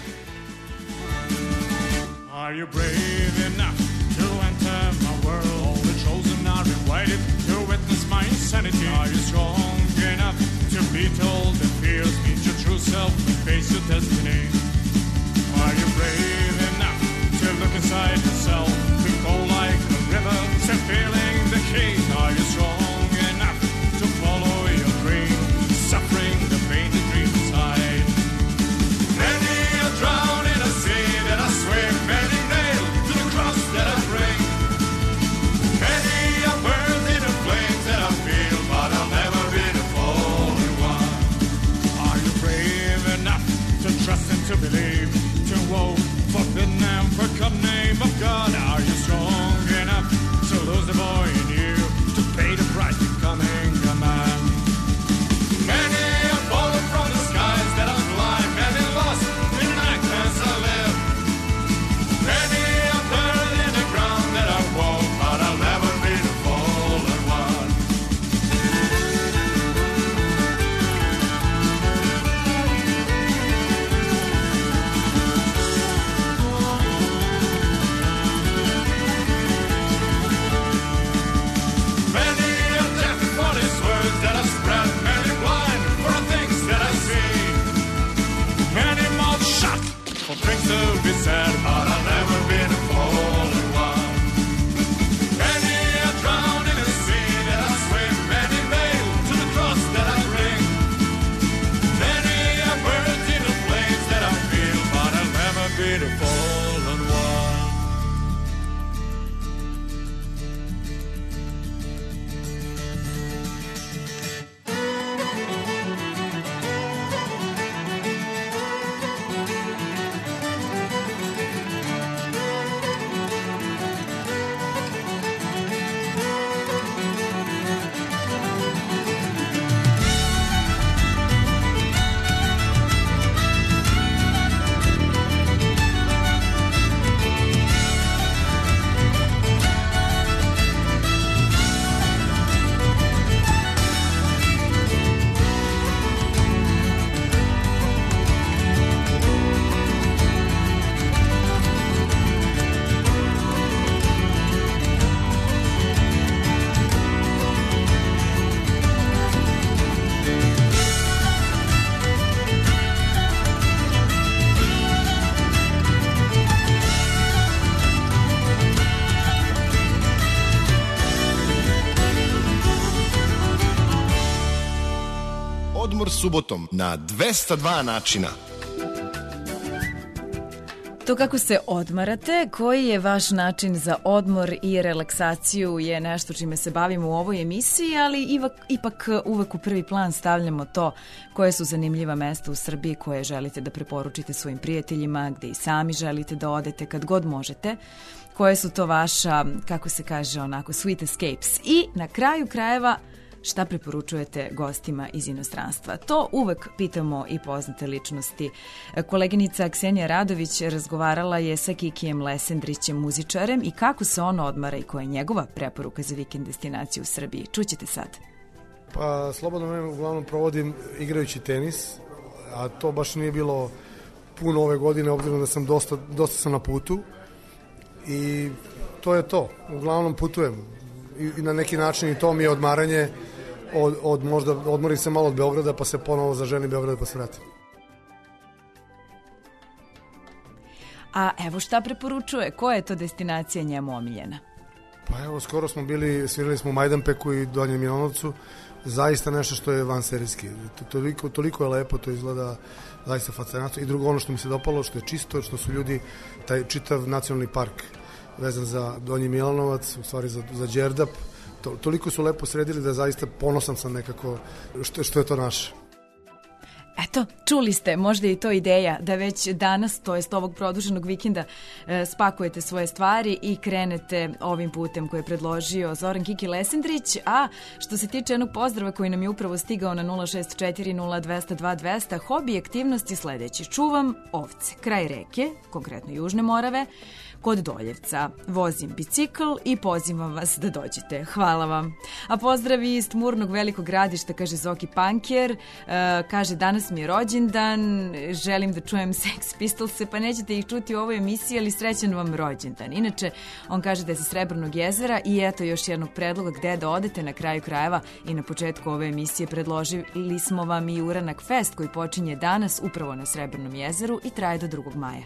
Are you brave enough to enter my world? All the chosen are invited to witness my insanity. Are you strong enough to beat all the fears? Meet your true self and face your destiny. Are you brave enough to look inside yourself, to go like a river, to feeling the key? Are you strong enough to follow your dream, suffering the pain the dream inside? Many are drowned in a sea that I swim, many nailed to the cross that I bring. Many are burned in the flames that I feel, but I'll never be the fallen one. Are you brave enough to trust and to believe, to woe forbidden and forgotten name of God? Are you strong enough to lose the boy in you, to pay the price becoming a man? Many are fallen from the skies that are blind, many lost in the nightmares I live. Many are buried in the ground that I walk, but I'll never be the fallen one. Many are deaf for these words that I spread, many blind for the things that I see. Many mouths shut for things to be said, but I'll never be the fallen one. Many are drowned in the sea that I swim, many nailed to the cross that I bring. Many are burned in the flames that I feel, but I'll never be the fallen one. Odmor subotom na 202 načina. To kako se odmarate, koji je vaš način za odmor i relaksaciju je nešto čime se bavimo u ovoj emisiji, ali ipak uvek u prvi plan stavljamo to koje su zanimljiva mesta u Srbiji koje želite da preporučite svojim prijateljima, gde i sami želite da odete kad god možete, koje su to vaša, kako se kaže onako, sweet escapes. I na kraju krajeva, šta preporučujete gostima iz inostranstva? To uvek pitamo i poznate ličnosti. Koleginica Ksenija Radović razgovarala je sa Kikijem Lesendrićem, muzičarem, i kako se on odmara i koja je njegova preporuka za vikend destinaciju u Srbiji. Čućete sad. Pa slobodno vreme uglavnom provodim igrajući tenis, a to baš nije bilo puno ove godine, obzirom da sam dosta sam na putu i to je to. Uglavnom putujem i na neki način i to mi je odmaranje, možda odmorim se malo od Beograda pa se ponovo zaženim Beograda pa se vratim. A evo šta preporučuje, koja je to destinacija njemu omiljena? Pa evo, skoro smo svirali smo u Majdanpeku i Donjem Milanovcu, zaista nešto što je vanserijski. Toliko je lepo, to izgleda zaista fascinantno. I drugo, ono što mi se dopalo, što je čisto, što su ljudi, taj čitav nacionalni park vezan za Donji Milanovac, u stvari za Đerdap, toliko su lepo sredili da zaista ponosan sam nekako što je to naše. Eto, čuli ste, možda je i to ideja da već danas, to jest ovog produženog vikenda, spakujete svoje stvari i krenete ovim putem koji je predložio Zoran Kiki Lesendrić. A što se tiče jednog pozdrava koji nam je upravo stigao na 064020200, hobi aktivnosti sledeći: čuvam ovce kraj reke, konkretno Južne Morave, kod Doljevca. Vozim bicikl i pozivam vas da dođete. Hvala vam. A pozdrav iz Tmurnog Velikog Gradišta, kaže Zoki Panker. Kaže, danas mi je rođendan, želim da čujem Sex Pistolse, pa nećete ih čuti u ovoj emisiji, ali srećan vam rođendan. Inače, on kaže da je sa Srebrnog jezera i eto još jednog predloga gde da odete na kraju krajeva i na početku ove emisije predložili smo vam i Uranak Fest koji počinje danas upravo na Srebrnom jezeru i traje do 2. maja.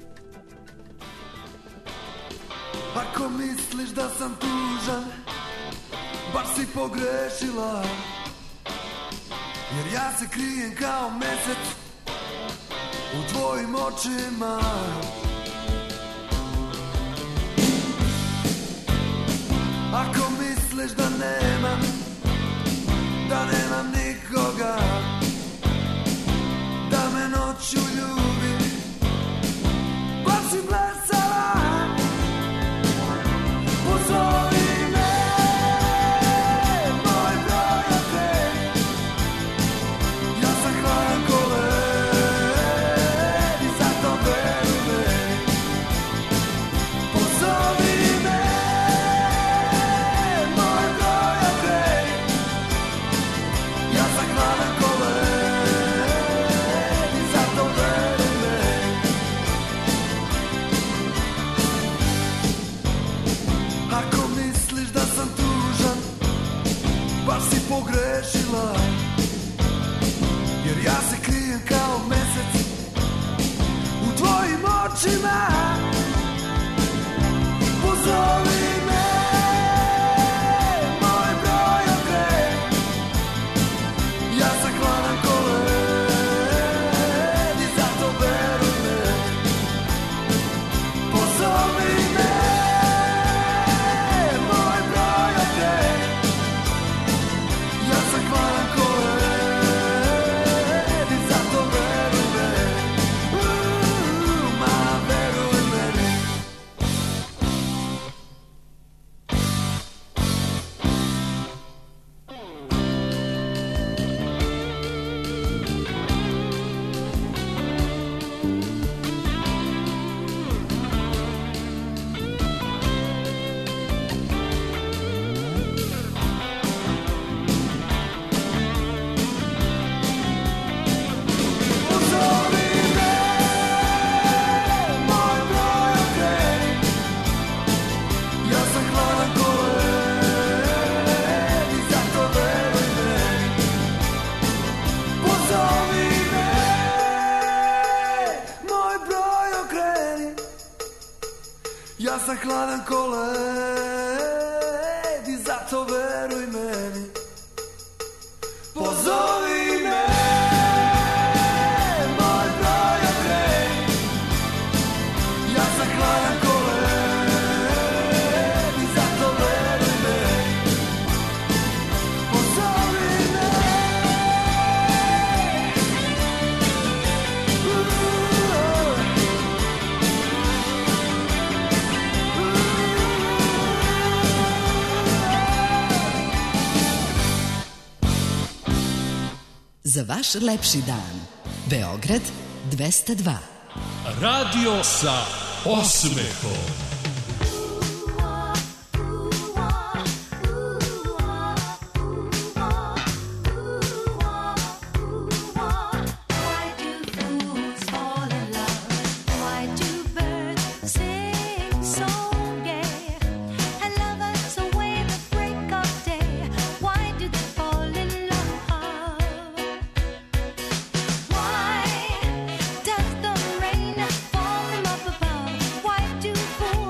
Ako misliš da sam tužan, baš si pogrešila, jer ja se krijem kao mesec u tvojim očima. Ako misliš da nemam nikoga, da me noću ljubi, baš si blesala. Pozovi me, moj broj okej, ja sam hladan ko led i zato veruj me. Pozovi me, moj broj okej, ja sam hladan ko led i zato veruj me. Ako misliš da sam tužan, baš si pogrešila, jer ja se krijem kao mesec u tvojim očima. Pozovi me, moj broj okej, ja sam hladan ko led i zato veruj me. Pozovi me, moj broj okej, ja sam hladan ko led i zato veruj me. Ma veruj meni. Pozovi me, moj broj okej, ja sam hladan ko led i zato veruj me. Pozovi me, moj broj okreni, ja sam hladan ko led i zato veruj meni. Pozovi me, moj broj okreni, ja sam hladan ko led i zato veruj meni. Pozovi me, Za vaš lepši dan. Beograd 202. Radio sa osmehom. Does the rain fall from up above? Why do fools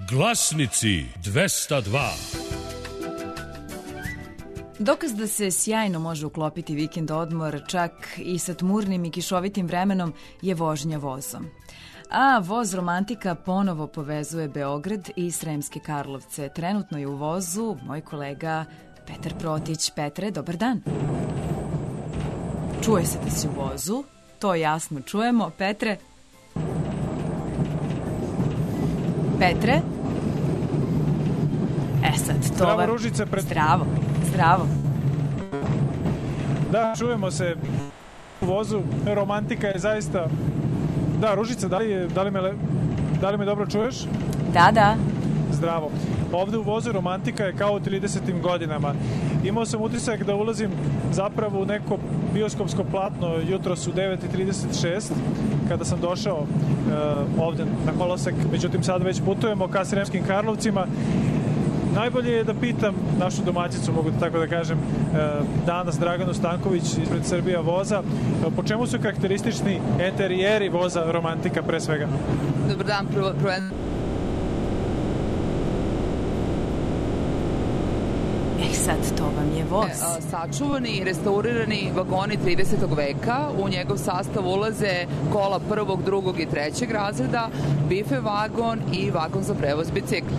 Glasnici 202. Dokaz da se sjajno može uklopiti vikend odmor, čak i sa tmurnim i kišovitim vremenom, je vožnja vozom. A voz romantika ponovo povezuje Beograd i Sremske Karlovce. Trenutno je u vozu moj kolega Petar Protić. Petre, dobar dan. Čuje se da si u vozu, to jasno čujemo. Petre? Petre? Sad, to... Zdravo, Ružice. Zdravo, zdravo. Da, čujemo se u vozu. Romantika je zaista... Da, Ružice, da li me dobro čuješ? Da. Zdravo. Ovde u vozu romantika je kao u 30. godinama. Imao sam utisak da ulazim zapravo u neko bioskopsko platno jutros u 9:36 kada sam došao ovde na kolosek. Međutim, sad već putujemo ka Sremskim Karlovcima. Najbolje je da pitam našu domaćicu, mogu da tako da kažem, danas Draganu Stanković ispred Srbija voza, po čemu su karakteristični enterijeri voza romantika pre svega? Dobar dan, sad to vam je voz. Sačuvani i restaurirani vagoni 30. veka. U njegov sastav ulaze kola prvog, drugog i trećeg razreda, bife vagon i vagon za prevoz bicikla.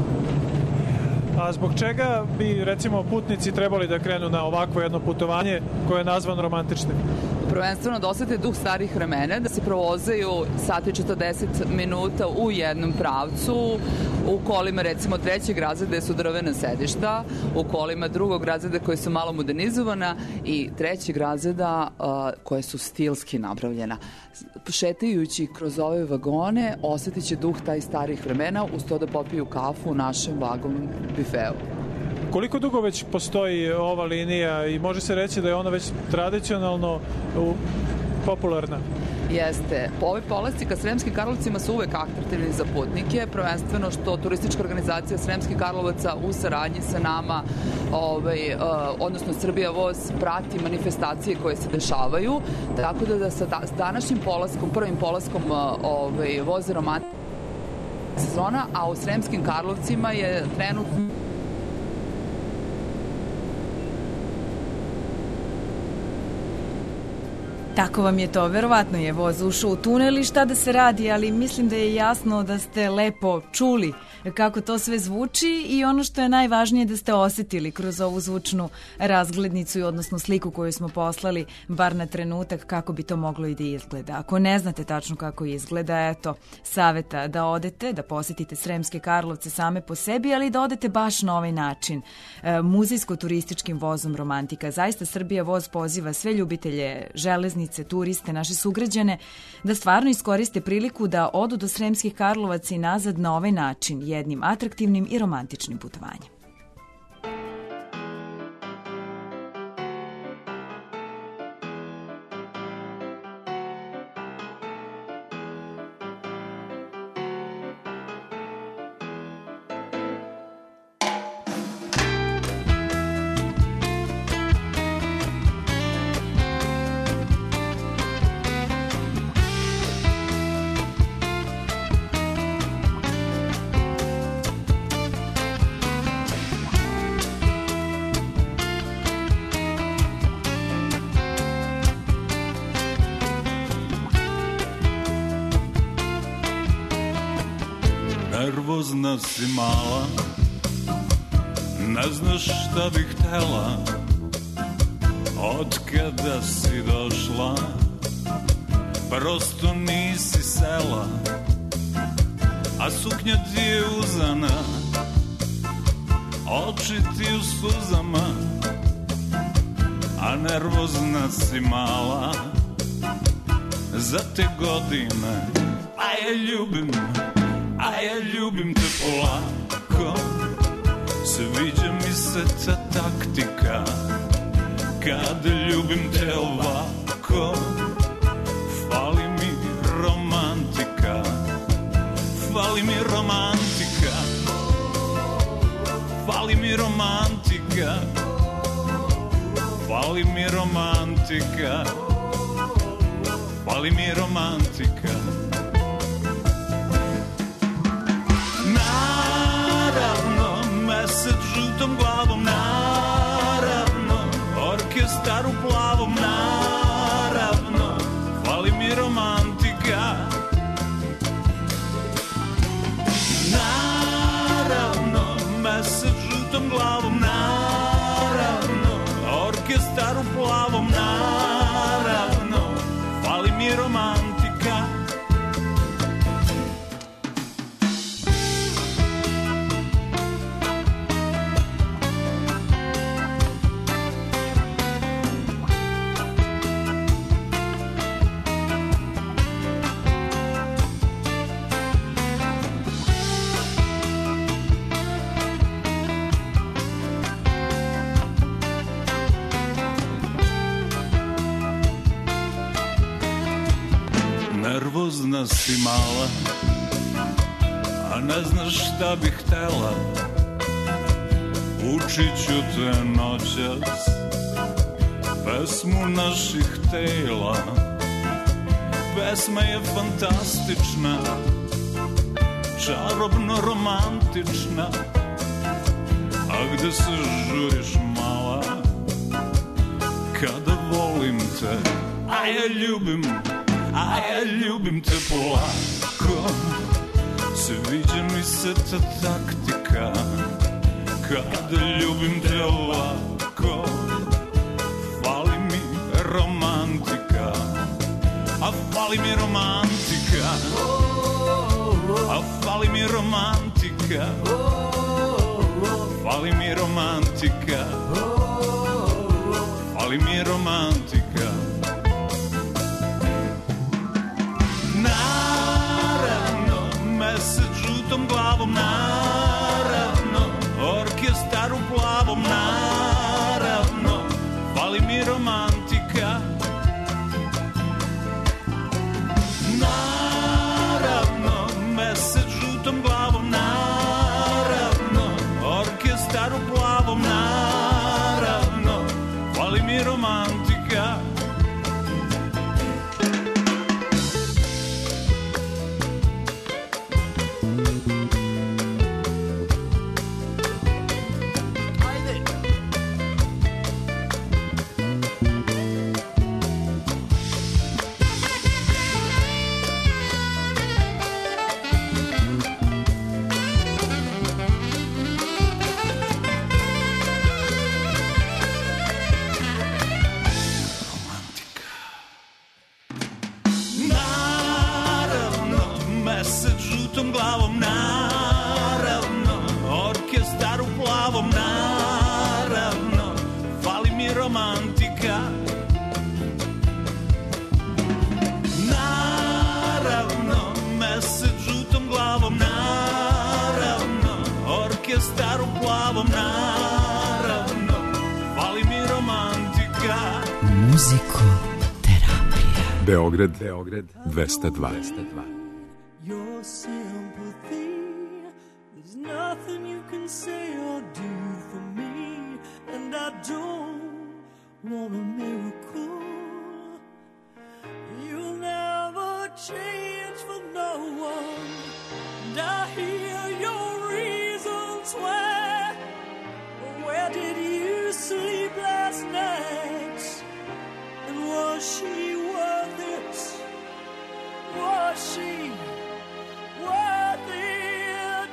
A zbog čega bi, recimo, putnici trebali da krenu na ovakvo jedno putovanje koje je nazvan romantičnim? Prvenstveno da osete duh starih vremena, da se provozaju sat i 40 minuta u jednom pravcu, u kolima recimo trećeg razreda su drvena sedišta, u kolima drugog razreda koje su malo modernizovana i trećeg razreda koje su stilski napravljena. Šetajući kroz ove vagone osetit će duh taj starih vremena, uz to da popiju kafu u našem vagon bifeu. Koliko dugo već postoji ova linija i može se reći da je ona već tradicionalno popularna? Jeste. Ovi polasci ka Sremskim Karlovcima su uvek atraktivni za putnike, prvenstveno što turistička organizacija Sremskih Karlovaca u saradnji sa nama, odnosno Srbija voz, prati manifestacije koje se dešavaju, tako da sa današnjim polaskom, prvim polaskom voza romantika sezona, a u Sremskim Karlovcima je trenutno Tako vam je to, verovatno je voz ušao u tunel i šta da se radi, ali mislim da je jasno da ste lepo čuli kako to sve zvuči i ono što je najvažnije da ste osetili kroz ovu zvučnu razglednicu i odnosno sliku koju smo poslali, bar na trenutak, kako bi to moglo i da izgleda. Ako ne znate tačno kako izgleda, eto, saveta da odete, da posetite Sremske Karlovce same po sebi, ali da odete baš na ovaj način, muzejsko-turističkim vozom romantika. Zaista Srbija voz poziva sve ljubitelje železnice, turiste, naše sugrađane, da stvarno iskoriste priliku da odu do Sremskih Karlovaca i nazad na ovaj način, jednim atraktivnim i romantičnim putovanjem. Nervozna si mala, ne znaš šta bih htela, od kada si došla, prosto nisi sela, a suknja ti je uzana, oči ti u suzama, a nervozna si mala, za te godine, a ja ljubim te polako, sviđa mi se ta taktika, kad ljubim te ovako, fali mi romantika, fali mi romantika, fali mi romantika, fali mi romantika, fali mi romantika. si mala, a ne znaš šta bih htela. Učit ću te noćas pesmu naših tela. Pesma je fantastična, čarobno romantična. A gde se žuriš mala, kada volim te, a ja ljubim te polako. Sviđa mi se ta taktika, kada ljubim te ovako. Fali mi romantika, a fali mi romantika, a fali mi romantika, fali mi romantika, fali mi romantika. Naravno, mesec žutom glavom, naravno, orkestar u plavom, naravno, fali mi romantika. Naravno, mesec žutom glavom, naravno, orkestar u plavom, naravno, fali mi romantika. Glavom, naravno, orkestar u plavom, naravno, fali mi romantika. Naravno, mesec žutom glavom, naravno, orkestar u plavom, naravno, fali mi romantika. Muzikoterapija. Beograd 202. Your sympathy, there's nothing you can say or do for me, and I don't want a miracle. You'll never change for no one, and I hear your reasons why. Where did you sleep last night, and was she worth it? Was she worth it?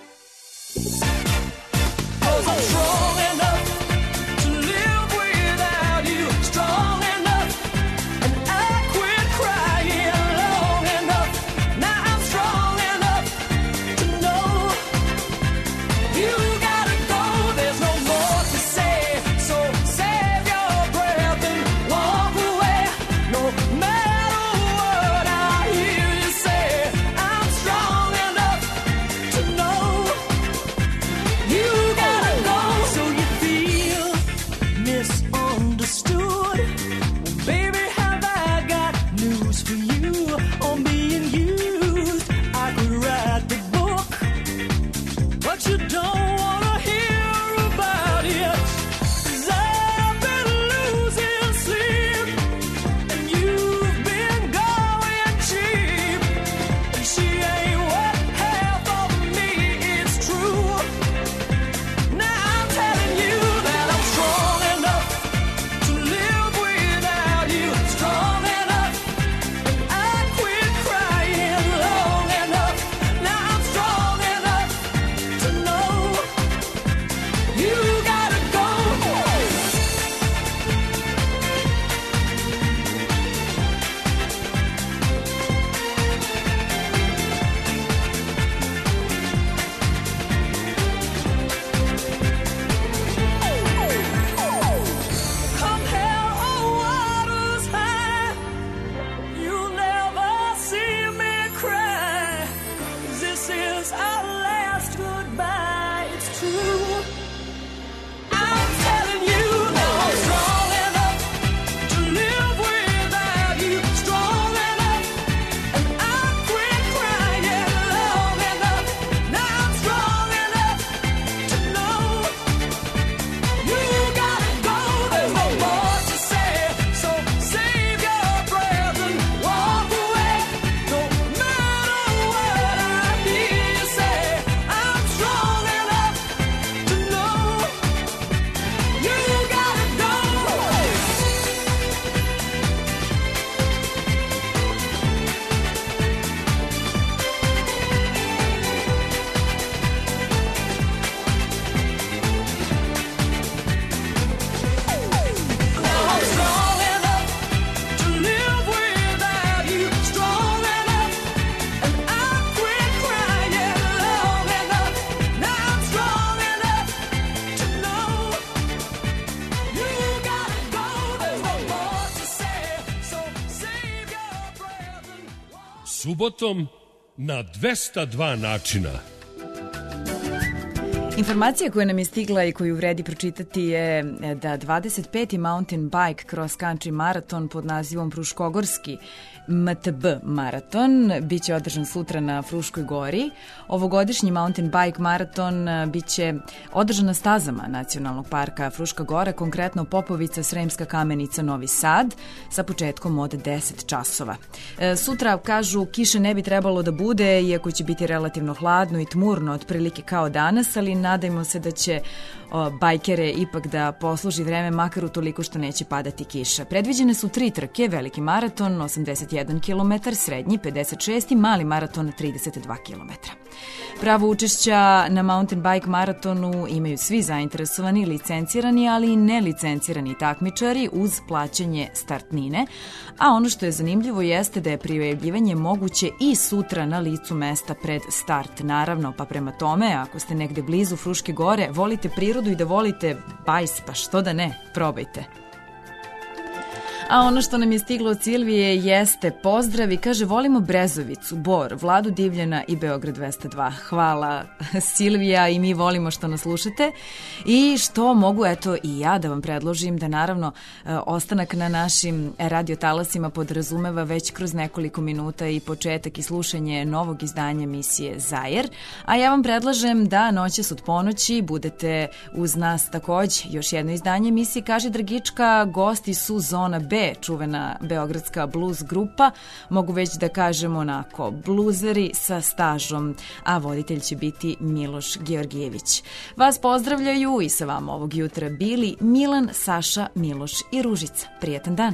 'Cause I'm strong enough to live without you, strong enough, and I quit crying long enough. Now I'm strong enough to know you gotta go. There's no more to say, so save your breath and walk away. No matter what I hear you say, I'm strong enough to know you gotta go. So you feel misunderstood? Well, baby, have I got news for you on being used? I could write the book, but you don't wanna hear about it. 'Cause I've been losing sleep, and you've been going cheap. And she ain't what half of me is true. Now I'm telling you that I'm strong enough to live without you, strong enough, and I quit crying long enough. Now I'm strong enough to know you gotta go. Come hell or waters high, you'll never see me cry. 'Cause this is our last goodbye, it's true. I'm telling you that I'm strong enough to live without you, strong enough, and I quit subotom na 202 načina. Informacija koja nam je stigla i koju vredi pročitati je da 25. Mountain Bike Cross Country Marathon pod nazivom Fruškogorski MTB maraton biće održan sutra na Fruškoj gori. Ovogodišnji Mountain Bike maraton biće održan na stazama Nacionalnog parka Fruška gora, konkretno Popovica, Sremska Kamenica, Novi Sad, sa početkom od 10 časova. Sutra, kažu, kiše ne bi trebalo da bude, iako će biti relativno hladno i tmurno, otprilike kao danas, ali nadajmo se da će bajkere ipak da posluži vreme, makar u toliko što neće padati kiša. Predviđene su 3 trke, veliki maraton 81 km, srednji 56 i mali maraton 32 km. Pravo učešća na mountain bike maratonu imaju svi zainteresovani, licencirani, ali i nelicencirani takmičari uz plaćanje startnine, a ono što je zanimljivo jeste da je prijavljivanje moguće i sutra na licu mesta pred start. Naravno, pa prema tome, ako ste negde blizu Fruške gore, volite prirodu i da volite bajs, pa što da ne, probajte. A ono što nam je stiglo od Silvije jeste pozdrav i kaže volimo Brezovicu, Bor, Vladu Divljana i Beograd 202. Hvala Silvija i mi volimo što nas slušate i što mogu eto i ja da vam predložim da naravno ostanak na našim radiotalasima podrazumeva već kroz nekoliko minuta i početak i slušanje novog izdanja emisije Zajer, a ja vam predlažem da noćas od ponoći budete uz nas takođe još jedno izdanje emisije Kaže Dragička, gosti su Zona B, čuvena beogradska blues grupa, mogu već da kažemo onako bluzeri sa stažom, a voditelj će biti Miloš Georgijević. Vas pozdravljaju i sa vama ovog jutra bili Milan, Saša, Miloš i Ružica. Prijetan dan!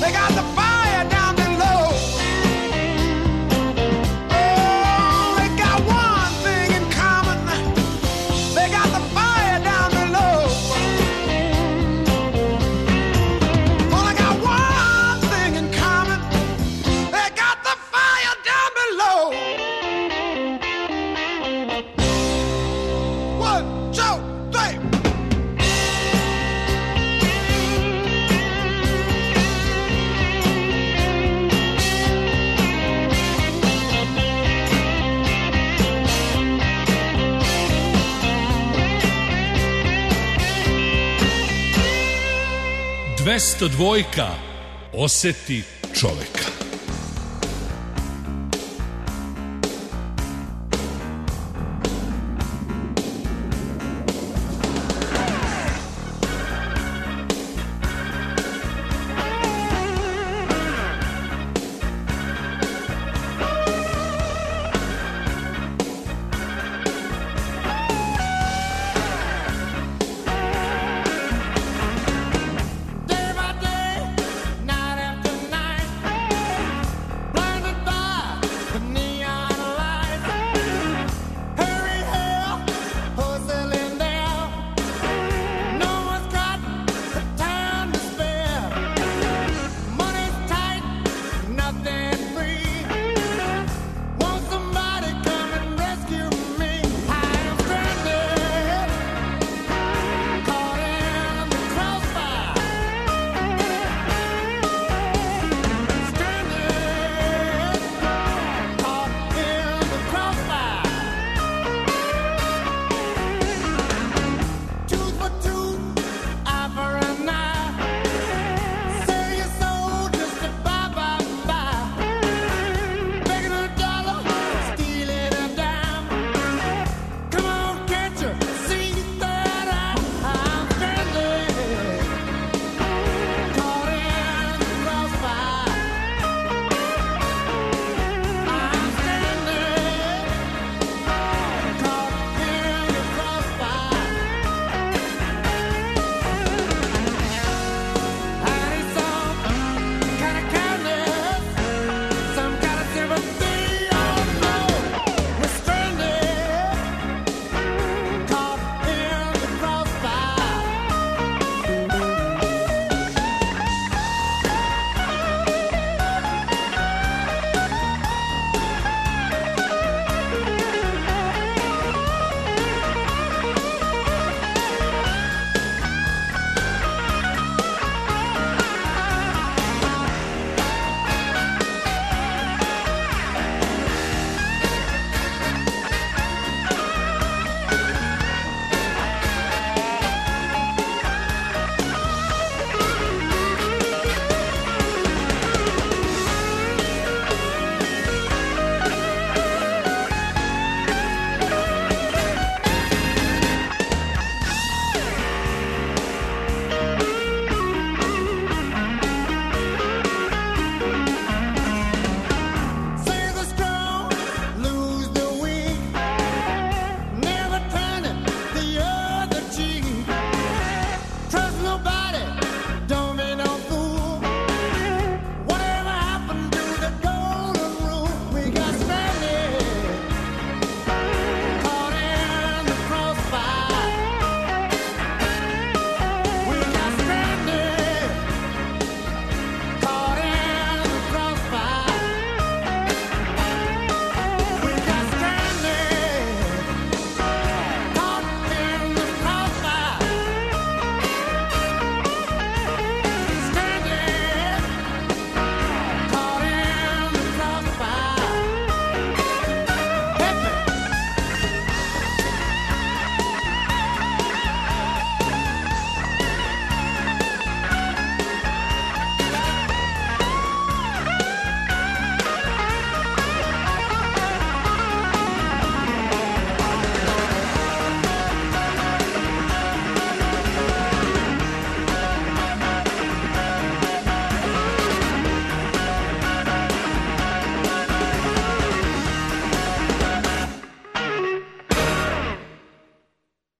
They got the fire down below. Oh, they got one thing in common. They got the fire down below. Well, they got one thing in common. They got the fire down below. One, two, three. Dvesta dvojka oseti čoveka.